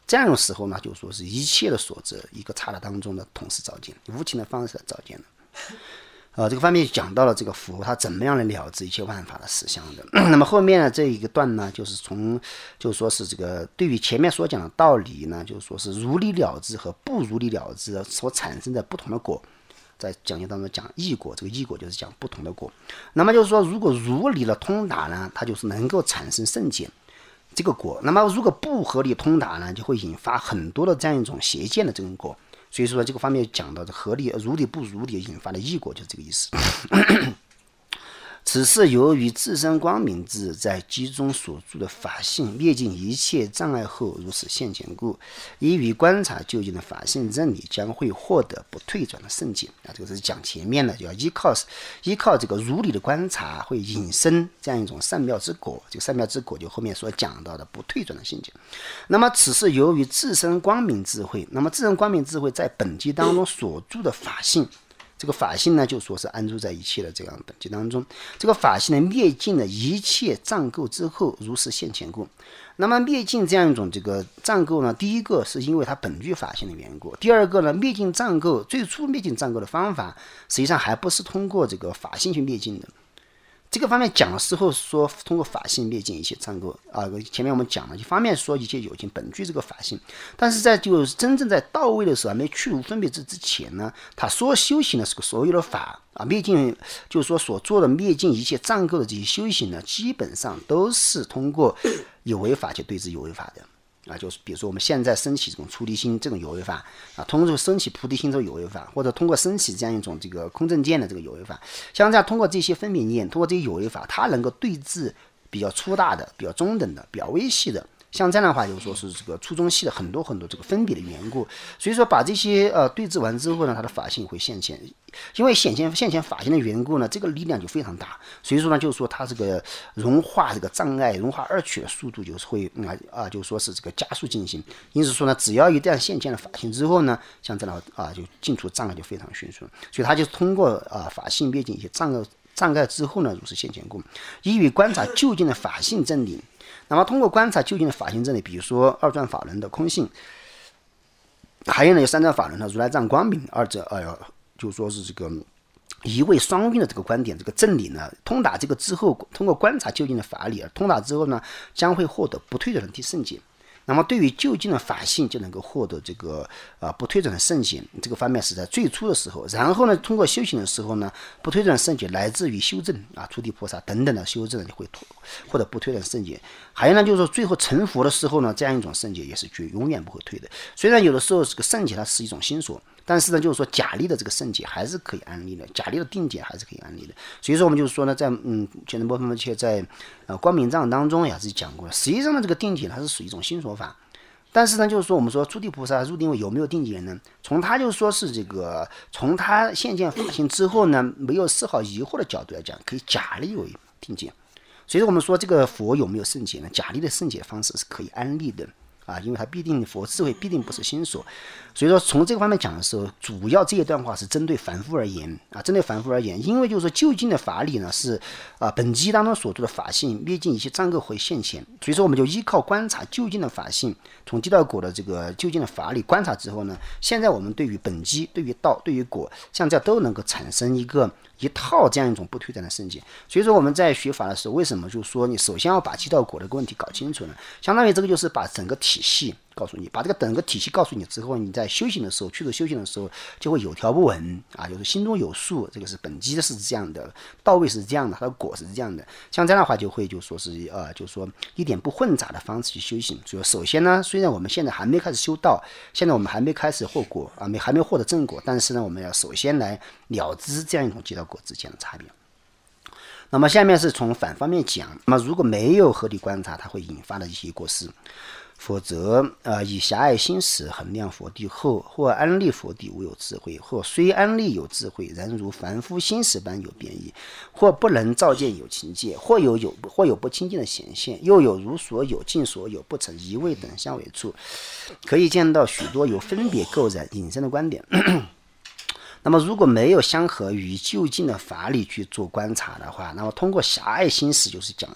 这样的时候呢，就说是一切的所择，一个刹那当中的同时照见，无情的方式照见了。这个方面讲到了这个佛他怎么样来了知一切万法的实相的。那么后面呢这一个段呢，就是就是说是这个对于前面所讲的道理呢，就是说是如理了知和不如理了知所产生的不同的果。在讲解当中讲异果，这个异果就是讲不同的果。那么就是说，如果如理的通达呢，它就是能够产生圣见这个果。那么如果不合理通达呢，就会引发很多的这样一种邪见的这种果。所以说这个方面讲到的合理如理不如理引发的异果就是这个意思。此是由于自身光明智在机中所住的法性灭尽一切障碍后如此现前故，依于观察究竟的法性真理，将会获得不退转的圣解。这个是讲前面的，就要依靠这个如理的观察，会引生这样一种善妙之果。这个善妙之果就后面所讲到的不退转的圣解。那么此是由于自身光明智慧，那么自身光明智慧在本机当中所住的法性。这个法性呢，就说是安住在一切的这样本机当中。这个法性呢，灭尽了一切障垢之后，如是现前故。那么灭尽这样一种这个障垢呢，第一个是因为它本具法性的缘故，第二个呢，灭尽障垢最初灭尽障垢的方法，实际上还不是通过这个法性去灭尽的。这个方面讲的时候说通过法性灭尽一切障垢前面我们讲了，一方面说一切有情本具这个法性，但是在就是真正在到位的时候，还没去除分别之前呢，他所修行的是个所有的法灭尽，就是说所做的灭尽一切障垢的这些修行呢，基本上都是通过有为法去对治有为法的。就是比如说我们现在升起这种出离心这种有为法通过升起菩提心这种有为法，或者通过升起这样一种这个空正见的这个有为法，像这样通过这些分别念，通过这些有为法，它能够对治比较粗大的、比较中等的、比较微细的，像这样的话就是说是这个初中细的很多很多这个分别的缘故。所以说把这些对治完之后呢，它的法性会现前，因为现前法性的缘故呢，这个力量就非常大。所以说呢，就是说它这个融化这个障碍、融化二取的速度就是会就是说是这个加速进行。因此说呢，只要一旦现前了法性之后呢，像这样就进出障碍就非常迅速。所以它就通过法性灭尽一些障碍之后呢，如是现前故，依于观察究竟的法性真理。那么通过观察究竟的法性真理，比如说二转法轮的空性，还有呢三转法轮的如来藏光明，二者就说是这个一位双运的这个观点，这个真理呢，通达这个之后，通过观察究竟的法理，通达之后呢，将会获得不退转的第圣解。那么对于究竟的法性就能够获得这个不退转的圣解，这个方面是在最初的时候。然后呢，通过修行的时候呢，不退转的圣解来自于修正初地菩萨等等的修正就会获得不退转的圣解。还有呢，就是说最后成佛的时候呢，这样一种圣解也是永远不会退的。虽然有的时候这个圣解它是一种心所，但是呢，就是说假立的这个圣解还是可以安立的，假立的定解还是可以安立的。所以说我们就是说呢，在前面波分切在光明藏当中也是讲过了，实际上呢这个定解它是属于一种心所法。但是呢，就是说我们说诸地菩萨入定位有没有定解呢？从他就说是这个，从他现见法性之后呢，没有丝毫疑惑的角度来讲，可以假立为定解。所以说我们说这个佛有没有圣解呢？假立的圣解方式是可以安立的。因为它必定佛智慧必定不是心所，所以说从这个方面讲的时候，主要这一段话是针对凡夫而言针对凡夫而言，因为就是说究竟的法理呢是本机当中所做的法性灭尽一切障垢会现前，所以说我们就依靠观察究竟的法性，从地道果的这个究竟的法理观察之后呢，现在我们对于本机、对于道、对于果，像这样都能够产生一套这样一种不退转的圣解。所以说我们在学法的时候，为什么就是说你首先要把地道果的问题搞清楚呢？相当于这个就是把整个体系告诉你，把这个整个体系告诉你之后，你在修行的时候，去做修行的时候就会有条不紊就是心中有数，这个是本机是这样的，到位是这样的，它的果是这样的。像这样的话就会就说是就是说一点不混杂的方式去修行。所以首先呢，虽然我们现在还没开始修道，现在我们还没开始获果还没获得正果，但是呢，我们要首先来了知这样一种地道果之间的差别。那么下面是从反方面讲，那么如果没有合理观察，它会引发的一些过失。否则以狭隘心识衡量佛地后，或安立佛地无有智慧，或虽安立有智慧，然如凡夫心识般有变异，或不能照见有情界，或有不清净的显现，又有如所有尽所有不成一味等相违处，可以见到许多由分别构然引申的观点。那么如果没有相合于就近的法理去做观察的话，那么通过狭隘心识就是讲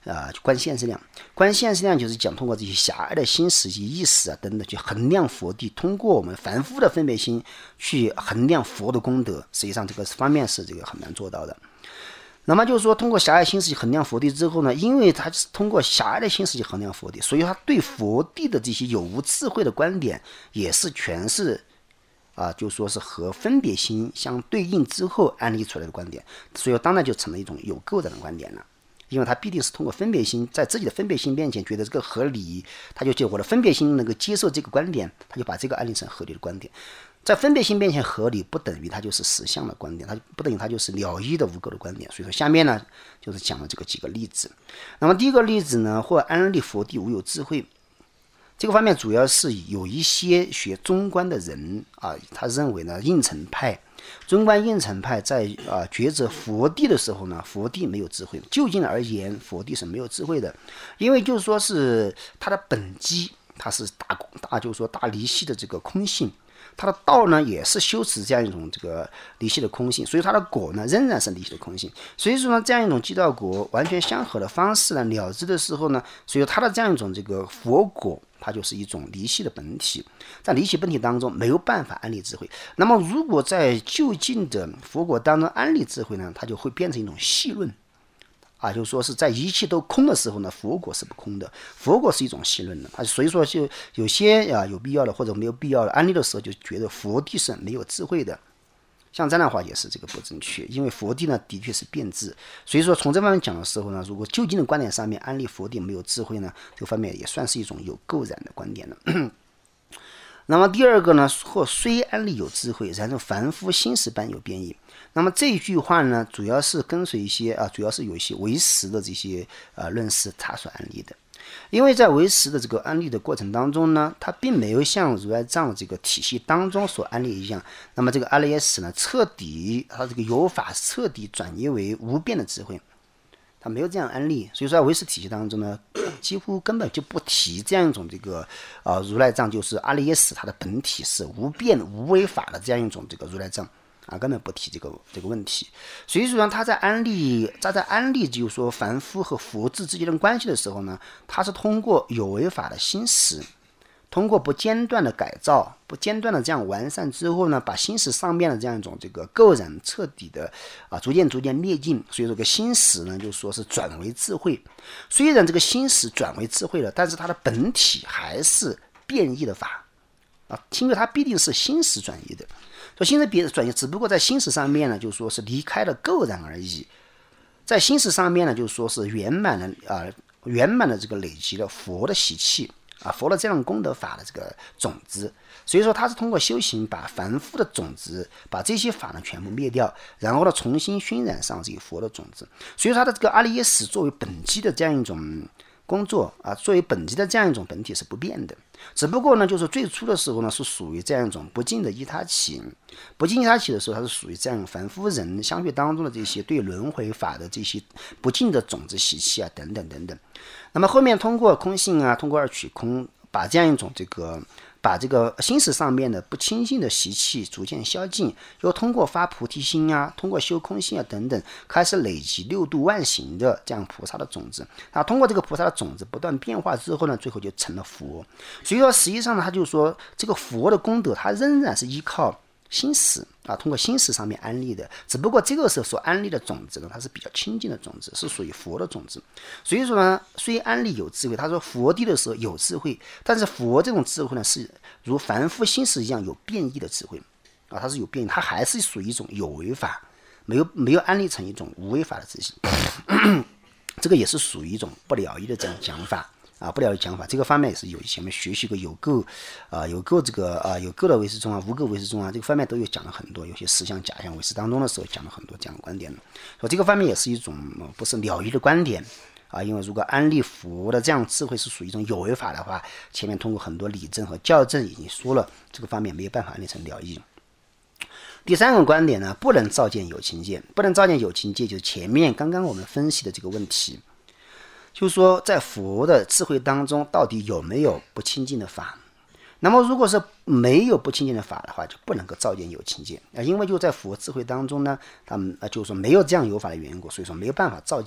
观现实量。观现实量就是讲通过这些狭隘的心识及意识等等去衡量佛地，通过我们凡夫的分别心去衡量佛的功德，实际上这个方面是这个很难做到的。那么就是说，通过狭隘心识去衡量佛地之后呢，因为他是通过狭隘的心识去衡量佛地，所以他对佛地的这些有无智慧的观点也是全是就说是和分别心相对应之后安立出来的观点，所以当然就成了一种有构造的观点了。因为他必定是通过分别心，在自己的分别心面前觉得这个合理，他就我的分别心能够接受这个观点，他就把这个安立成合理的观点。在分别心面前合理，不等于它就是实相的观点，它不等于它就是了义的无垢的观点。所以说下面呢就是讲了这个几个例子。那么第一个例子呢，或安立佛地无有智慧，这个方面主要是有一些学中观的人他认为呢，应成派中观应成派在抉择佛地的时候呢，佛地没有智慧。就近而言，佛地是没有智慧的，因为就是说是它的本基，它是就是说大离系的这个空性，它的道呢也是修持这样一种这个离系的空性，所以它的果呢仍然是离系的空性。所以说呢，这样一种即道果完全相合的方式呢了知的时候呢，所以它的这样一种这个佛果，它就是一种离系的本体，在离系本体当中没有办法安立智慧。那么如果在就近的佛果当中安立智慧呢，它就会变成一种戏论就是说是在一切都空的时候呢，佛果是不空的，佛果是一种戏论的所以说就有些有必要的或者没有必要的安立的时候，就觉得佛地是没有智慧的。像这样的话也是这个不正确，因为佛地呢的确是变质，所以说从这方面讲的时候呢，如果就近的观点上面安立佛地没有智慧呢，这个方面也算是一种有垢染的观点了。那么第二个呢，或虽安立有智慧，然后凡夫心识般有变异。那么这一句话呢，主要是跟随一些主要是有一些唯识的这些论师他所安立的。因为在唯识的这个安立的过程当中呢，它并没有像如来藏这个体系当中所安立一样，那么这个阿赖耶识呢，它这个有法彻底转移为无变的智慧，它没有这样安立。所以说在唯识体系当中呢，几乎根本就不提这样一种这个如来藏就是阿赖耶识它的本体是无变无为法的这样一种这个如来藏根本不提这个问题。所以说他在安立就是说凡夫和佛智之间的关系的时候呢，他是通过有为法的心识，通过不间断的改造，不间断的这样完善之后呢，把心识上面的这样一种这个垢染彻底的逐渐灭尽。所以这个心识呢，就说是转为智慧。虽然这个心识转为智慧了，但是它的本体还是变异的法因为它必定是心识转移的。所以心识转移只不过在心识上面呢，就说是离开了垢染而已，在心识上面呢，就说是圆满的这个累积了佛的习气佛的这样功德法的这个种子。所以说他是通过修行把凡夫的种子，把这些法呢全部灭掉，然后呢重新熏染上这个佛的种子。所以说他的这个阿赖耶识作为本基的这样一种工作作为本基的这样一种本体是不变的，只不过呢就是最初的时候呢是属于这样一种不净的依他起，不净依他起的时候它是属于这样凡夫人相续当中的这些对轮回法的这些不净的种子习气等等等等。那么后面通过空性通过二取空，把这样一种把这个心识上面的不清净的习气逐渐消尽，又通过发菩提心通过修空性等等，开始累积六度万行的这样菩萨的种子通过这个菩萨的种子不断变化之后呢，最后就成了佛。所以说实际上呢，他就说这个佛的功德，它仍然是依靠心识通过心识上面安立的，只不过这个时候所安立的种子呢，它是比较清净的种子，是属于佛的种子。所以说呢，虽安立有智慧，他说佛地的时候有智慧，但是佛这种智慧呢，是如凡夫心识一样有变异的智慧它是有变异，它还是属于一种有为法，没有安立成一种无为法的自信这个也是属于一种不了义的这样讲法不了义讲法。这个方面也是有前面学习过有垢这个有垢的唯识宗无垢唯识宗这个方面都有讲了很多，有些实相假相唯识当中的时候讲了很多这样的观点所以这个方面也是一种不是了义的观点因为如果安立佛的这样智慧是属于一种有为法的话，前面通过很多理证和校正已经说了，这个方面没有办法安立成了义。第三个观点呢，不能照见有情界。不能照见有情界，就是前面刚刚我们分析的这个问题，就是说在佛的智慧当中到底有没有不清净的法。那么如果是没有不清净的法的话，就不能够照见有情界因为就在佛智慧当中呢，他们就是说没有这样有法的缘故，所以说没有办法照见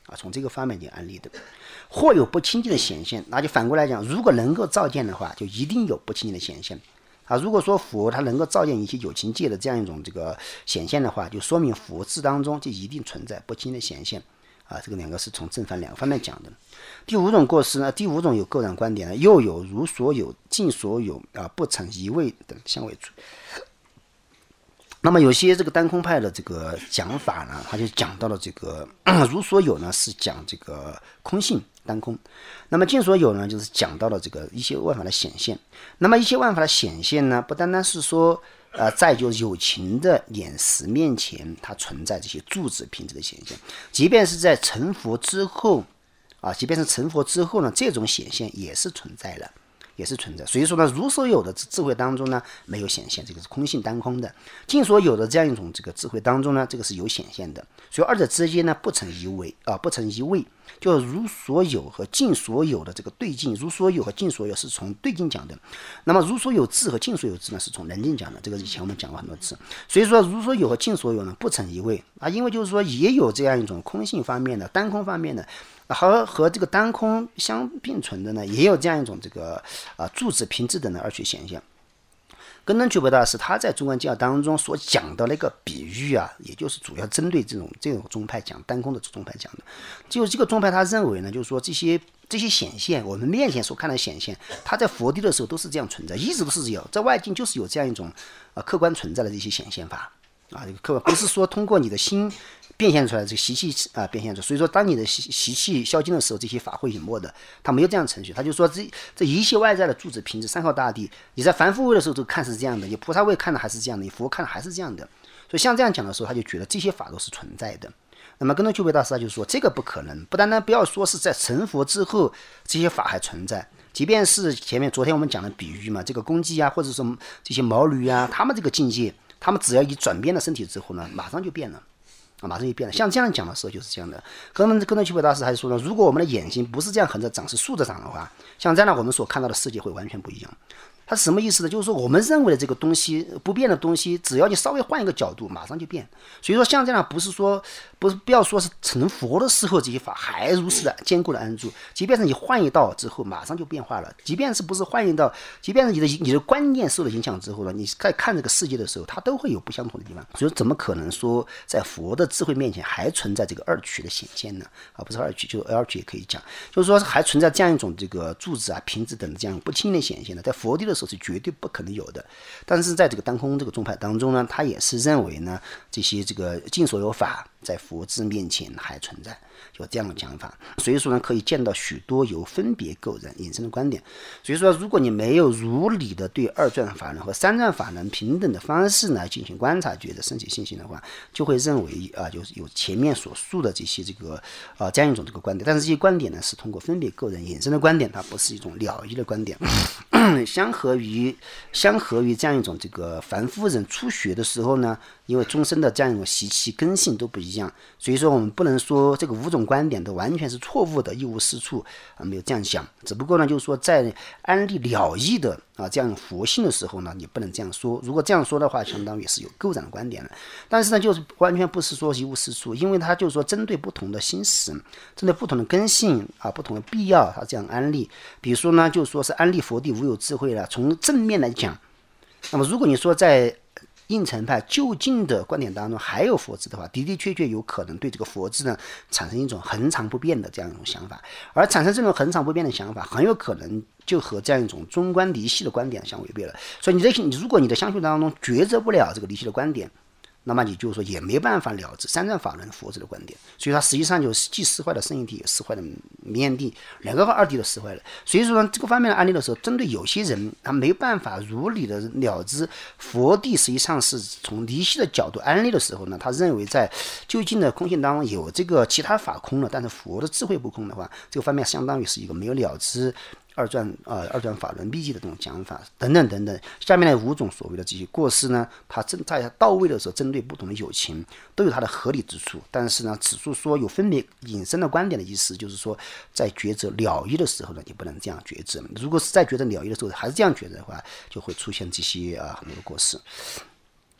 从这个方面去安利的。或有不清净的显现，那就反过来讲，如果能够照见的话，就一定有不清净的显现。如果说佛它能够照见一些有情界的这样一种这个显现的话，就说明佛智当中就一定存在不清净的显现。这个两个是从正反两个方面讲的。第五种过失呢，第五种有个人观点呢，又有如所有、尽所有不成一味等相为主。那么有些这个单空派的这个讲法呢，他就讲到了这个如所有呢是讲这个空性单空，那么尽所有呢就是讲到了这个一些万法的显现。那么一些万法的显现呢，不单单是说在就是有情的眼识面前，它存在这些住止品质的显现，即便是在成佛之后即便是成佛之后呢，这种显现也是存在了。所以说呢，如所有的智慧当中呢没有显现，这个是空性单空的。尽所有的这样一种这个智慧当中呢，这个是有显现的。所以二者之间呢不成一味不成一味，就是如所有和尽所有的这个对境，如所有和尽所有是从对境讲的。那么如所有智和尽所有智呢是从人境讲的，这个以前我们讲过很多次。所以说如所有和尽所有呢不成一味因为就是说也有这样一种空性方面的单空方面的。和这个单空相并存的呢，也有这样一种这个住止平质等的二取显现。根登觉波大师他在中观教当中所讲的那个比喻也就是主要针对这种宗派讲单空的宗派讲的。就是这个宗派他认为呢，就是说这些显现，我们面前所看的显现，它在佛地的时候都是这样存在，一直都是有，在外境就是有这样一种客观存在的这些显现法这个客观不是说通过你的心变现出来，这个习气变现出来。所以说当你的习气消尽的时候，这些法会隐没的，他没有这样程序。他就说这一切外在的住止平质三靠大地，你在凡夫位的时候都看是这样的，你菩萨位看的还是这样的，你佛看的还是这样的。所以像这样讲的时候，他就觉得这些法都是存在的。那么根登觉波大师他就说这个不可能，不单单不要说是在成佛之后这些法还存在，即便是前面昨天我们讲的比喻嘛，这个公鸡或者说这些毛驴他们这个境界，他们只要一转变了身体之后呢，马上就变了马上就变了。像这样讲的时候就是这样的。根登觉波大师还说呢，如果我们的眼睛不是这样横着长，是竖着长的话，像这样我们所看到的世界会完全不一样。它是什么意思呢？就是说我们认为的这个东西不变的东西，只要你稍微换一个角度马上就变。所以说像这样不要说是成佛的时候这些法还如此的坚固的安住，即便是你换一道之后马上就变化了，即便是不是换一道，即便是你的观念受了影响之后呢，你在看这个世界的时候它都会有不相同的地方。所以怎么可能说在佛的智慧面前还存在这个二取的显现呢？不是二取，就是二取也可以讲，就是说还存在这样一种这个住止平质等的这样不清的显现呢，在佛地的时候是绝对不可能有的。但是在这个单空这个宗派当中呢，他也是认为呢，这些这个尽所有法在佛智面前还存在，有这样的讲法。所以说呢，可以见到许多由分别个人引申的观点。所以说如果你没有如理的对二转法轮和三转法轮平等的方式来进行观察觉的升起信心的话，就会认为就是有前面所述的这些这个这样一种这个观点。但是这些观点呢是通过分别个人引申的观点，它不是一种了义的观点。相合于这样一种这个凡夫人初学的时候呢，因为终身的这样一种习气根性都不一样，所以说我们不能说这个五种观点都完全是错误的，一无是处没有这样讲。只不过呢，就是说在安立了义的这样佛性的时候呢，你不能这样说。如果这样说的话，相当于是有构染的观点了。但是呢，就是完全不是说一无是处，因为他就是说针对不同的心识，针对不同的根性不同的必要，他这样安立。比如说呢，就是说是安立佛地无有智慧了。从正面来讲，那么如果你说在应成派就近的观点当中还有佛智的话，的的确确有可能对这个佛智呢产生一种恒常不变的这样一种想法，而产生这种恒常不变的想法，很有可能就和这样一种中观离系的观点相违背了。所以如果你的相续当中抉择不了这个离系的观点，那么你就说也没办法了知三转法轮佛智的观点。所以它实际上就是既释怀了圣义地，也释怀了明眼地，两个二地都释怀了。所以说呢，这个方面的案例的时候，针对有些人他没办法如理的了知佛地实际上是从离系的角度安利的时候呢，他认为在究竟的空性当中有这个其他法空了，但是佛的智慧不空的话，这个方面相当于是一个没有了知二转法轮秘籍的这种讲法等等等等。下面的五种所谓的这些过失呢，它正在到位的时候，针对不同的有情都有它的合理之处。但是呢，此处说有分别引申的观点的意思，就是说在抉择了义的时候呢，你不能这样抉择。如果是在抉择了义的时候还是这样抉择的话，就会出现这些很多的过失。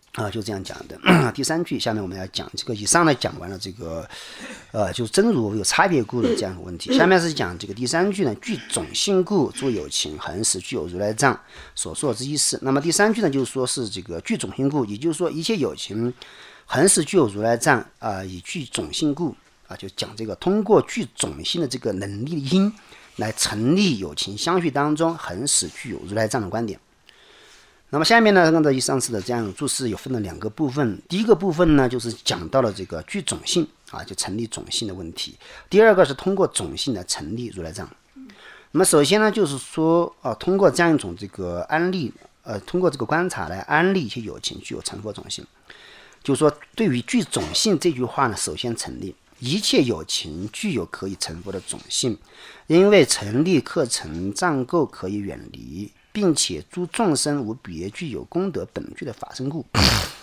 就这样讲的。第3句，下面我们要讲这个，以上呢讲完了这个，就是真如有差别故的这样一个问题。下面是讲这个第3句呢，具种性故作有情，恒时具有如来藏所说之意思。那么第3句呢，就是说是这个具种性故，也就是说一切有情恒时具有如来藏以具种性故就讲这个通过具种性的这个能力的因来成立有情相续当中恒时具有如来藏的观点。那么下面呢，按照上次的这样的注释，有分了2个部分。第一个部分呢，就是讲到了这个具种性就成立种性的问题。第二个是通过种性来成立如来藏。那么首先呢，就是说通过这样一种这个安立，通过这个观察来安立一些有情具有成佛种性。就是说，对于具种性这句话呢，首先成立一切有情具有可以成佛的种性，因为成立课程障垢可以远离。并且诸众生无别具有功德本具的法身故，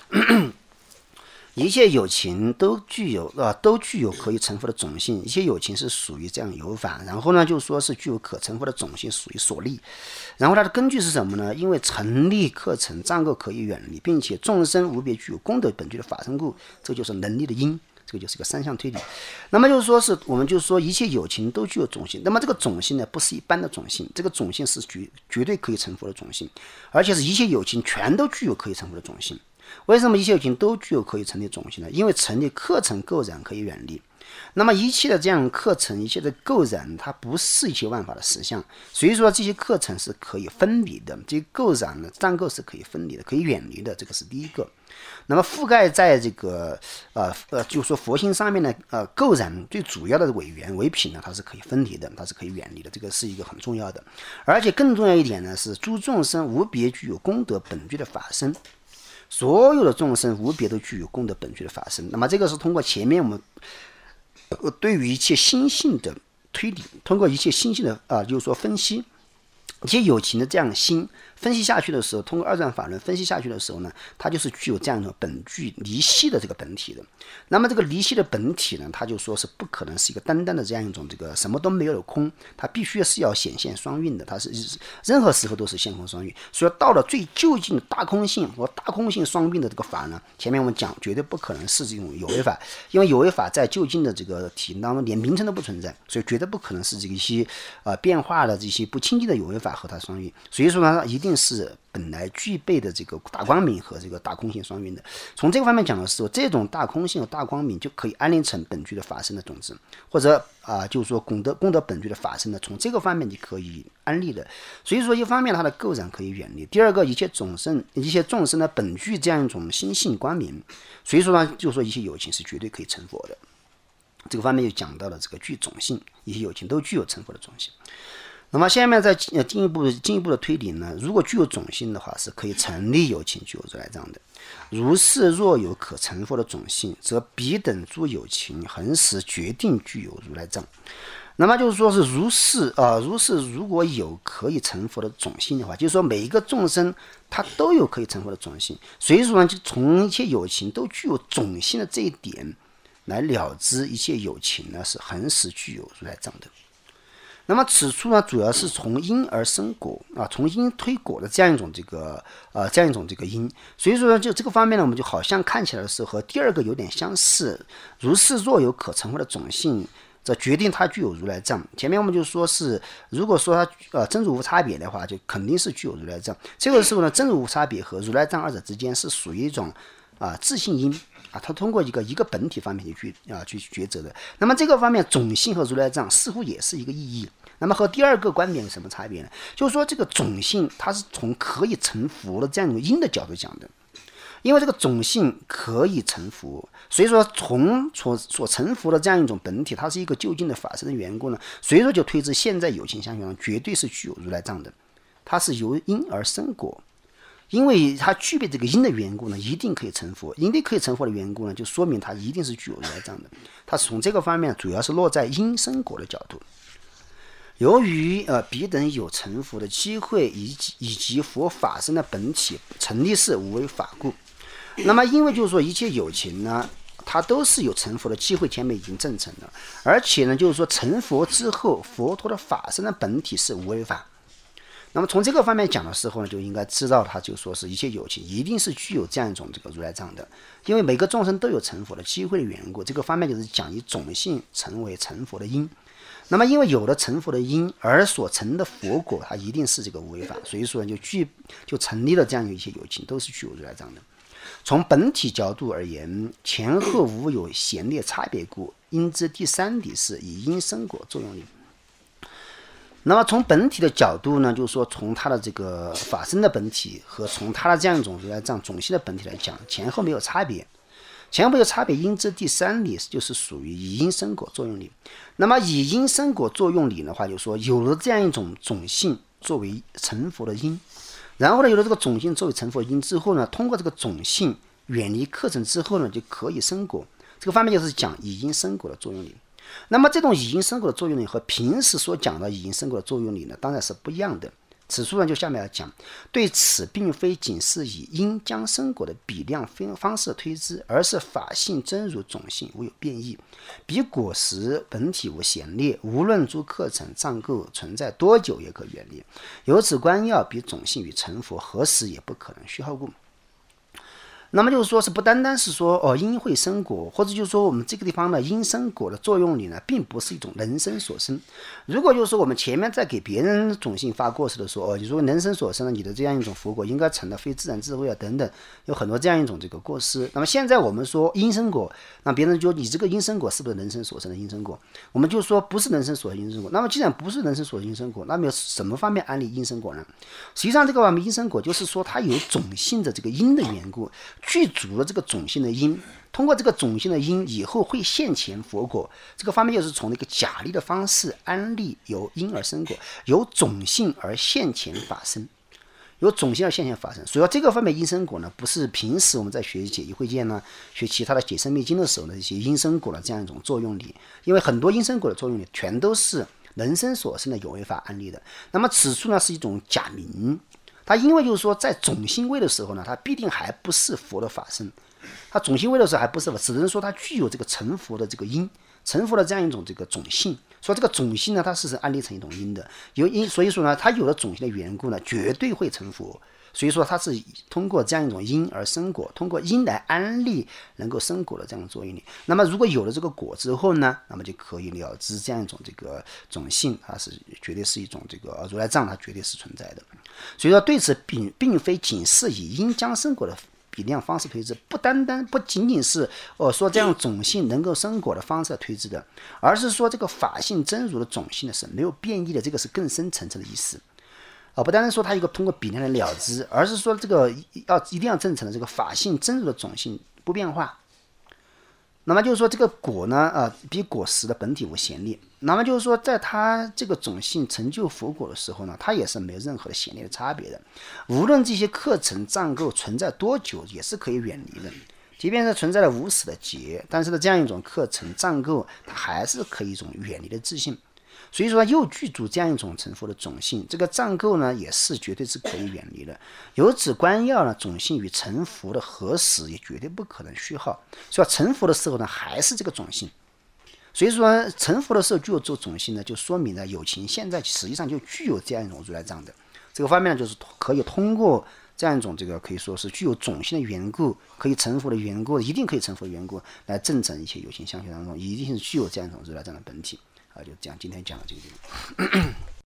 一切有情都具有可以成佛的种性，一切有情是属于这样有法，然后呢就说是具有可成佛的种性，属于所立，然后它的根据是什么呢？因为成立课程障垢可以远离，并且众生无别具有功德本具的法身故，这就是能力的因。这个就是一个3项推理。那么就是说是我们就说一切有情都具有种性，那么这个种性呢不是一般的种性，这个种性是绝对可以成佛的种性，而且是一切有情全都具有可以成佛的种性。为什么一切有情都具有可以成立种性呢？因为成立课程垢染可以远离。那么一切的这样的课程，一切的垢染，它不是一切万法的实相，所以说这些课程是可以分离的，这些垢染呢障垢是可以分离的，可以远离的，这个是第一个。那么覆盖在这个就是说佛性上面呢，垢染最主要的伪缘伪品呢，它是可以分离的，它是可以远离的，这个是一个很重要的。而且更重要一点呢，是诸众生无别具有功德本具的法身，所有的众生无别都具有功德本具的法身。那么这个是通过前面我们对于一切心性的推理，通过一切心性的就是说分析一切有情的这样的心分析下去的时候，通过二转法轮分析下去的时候呢，它就是具有这样一种本具离系的这个本体的。那么这个离系的本体呢，它就说是不可能是一个单单的这样一种这个什么都没有的空，它必须是要显现双运的，它是任何时候都是现空双运。所以到了最究竟的大空性和大空性双运的这个法呢，前面我们讲绝对不可能是这种有为法，因为有为法在究竟的这个体当中连名称都不存在，所以绝对不可能是这个一些变化的这些不清净的有为法和它双运。所以说呢，一定是本来具备的这个大光明和这个大空性双运的。从这个方面讲的时候，这种大空性和大光明就可以安立成本具的法身的种子，或者就是说功德本具的法身的，从这个方面就可以安立的。所以说一方面它的垢染可以远离，第二个一切众生的本具这样一种心性光明，所以说呢，就说一切有情是绝对可以成佛的。这个方面就讲到了这个具种性，一切有情都具有成佛的种性。那么下面再进一步的推理呢，如果具有种性的话，是可以成立有情具有如来藏的。如是若有可成佛的种性，则彼等诸有情恒时决定具有如来藏。那么就是说是如是如果有可以成佛的种性的话，就是说每一个众生他都有可以成佛的种性，所以说呢，就从一切有情都具有种性的这一点来了知一切有情呢是恒时具有如来藏的。那么此处呢，主要是从因而生果从因推果的这样一种这个因，所以说呢，就这个方面呢，我们就好像看起来的是和第二个有点相似。如是若有可成佛的种性，则决定它具有如来藏。前面我们就说是，如果说它真如无差别的话，就肯定是具有如来藏。这个时候呢，真如无差别和如来藏二者之间是属于一种自性因它通过一个本体方面去抉择的。那么这个方面种性和如来藏似乎也是一个意义。那么和第二个观点有什么差别呢？就是说这个种性它是从可以成佛的这样一种因的角度讲的，因为这个种性可以成佛，所以说从所成佛的这样一种本体，它是一个究竟的法身的缘故呢，所以说就推知现在有情相续绝对是具有如来藏的，它是由因而生果。因为它具备这个因的缘故呢，一定可以成佛。因为可以成佛的缘故呢，就说明它一定是具有如来藏的。它从这个方面主要是落在因生果的角度。由于彼等有成佛的机会以及佛法身的本体成立是无为法故，那么因为就是说一切有情呢，它都是有成佛的机会，前面已经证成了，而且呢就是说成佛之后，佛陀的法身的本体是无为法。 那么从这个方面讲的时候呢，就应该知道它就说是一切有情一定是具有这样一种这个如来藏的，因为每个众生都有成佛的机会的缘故，这个方面就是讲以种性成为成佛的因。那么因为有了成佛的因而所成的佛果，它一定是这个无为法，所以说就成立了这样一些有情都是具有如来藏的。从本体角度而言，前后无有闲劣差别故，因之第三理是以因生果作用力。那么从本体的角度呢，就是说从它的这个法身的本体和从它的这样一种如来藏种性的本体来讲，前后没有差别。前后没有差别，因之第三理就是属于以因生果作用理。那么以因生果作用理的话，就是说有了这样一种种性作为成佛的因，然后呢，有了这个种性作为成佛因之后呢，通过这个种性远离课程之后呢，就可以生果。这个方面就是讲以因生果的作用理。那么这种以因生果的作用理和平时所讲的以因生果的作用理呢，当然是不一样的。此处呢，就下面来讲，对此并非仅是以因将生果的比量方式推之，而是法性真如种性无有变异，彼果实本体无闲劣，无论诸课程障垢存在多久也可远离。由此观要，彼种性与成佛何时也不可能虚耗故。那么就是说是不单单是说因会生果，或者就是说我们这个地方的因生果的作用理呢，并不是一种人生所生。如果就是说我们前面在给别人种性发过失的时候，你说人生所生呢，你的这样一种佛果应该成的非自然智慧啊等等，有很多这样一种这个过失。那么现在我们说因生果，那别人就你这个因生果是不是人生所生的因生果？我们就说不是人生所生因生果。那么既然不是人生所生因生果，那么有什么方面安利因生果呢？实际上这个方面因生果就是说它有种性的这个因的缘故，具足了这个种性的因，通过这个种性的因以后会现前佛果。这个方面就是从那个假立的方式安立由因而生果，由种性而现前法身，由种性而现前法身。所以这个方面因生果呢，不是平时我们在学解义慧见呢，学其他的解生密经的时候呢，一些因生果的这样一种作用理，因为很多因生果的作用理全都是人生所生的有为法安立的。那么此处呢是一种假名。它因为就是说在种性位的时候呢，它必定还不是佛的法身，它种性位的时候还不是佛，只能说它具有这个成佛的这个因，成佛的这样一种这个种性。说这个种性呢，它是安立成一种因的，有因，所以说呢，它有了种性的缘故呢，绝对会成佛。所以说它是通过这样一种因而生果，通过因来安立能够生果的这样的作用力。那么如果有了这个果之后呢，那么就可以了知这样一种这个种性，它是绝对是一种这个如来藏，它绝对是存在的。所以说对此并非仅是以因将生果的比量方式推之，不仅仅是说这样种性能够生果的方式推之的，而是说这个法性真如的种性呢是没有变异的，这个是更深层次的意思。不单单说它一个通过比量来了知，而是说这个一定要证成的这个法性真如的种性不变化。那么就是说这个果呢，比果实的本体无闲劣。那么就是说在它这个种性成就佛果的时候呢，它也是没有任何的闲劣的差别的。无论这些课程障垢存在多久，也是可以远离的。即便是存在了无始的劫，但是呢这样一种课程障垢，它还是可以一种远离的自信。所以说又具足这样一种成佛的种性，这个障垢呢也是绝对是可以远离的。由此观要呢，种性与成佛的合时也绝对不可能虚耗。所以成佛的时候呢，还是这个种性。所以说成佛的时候具有这种性呢，就说明了有情现在实际上就具有这样一种如来藏的。这个方面呢，就是可以通过这样一种这个可以说是具有种性的缘故，可以成佛的缘故，一定可以成佛的缘故，来证成一切有情相续当中，一定是具有这样一种如来藏的本体。就这样，今天讲到这个地方。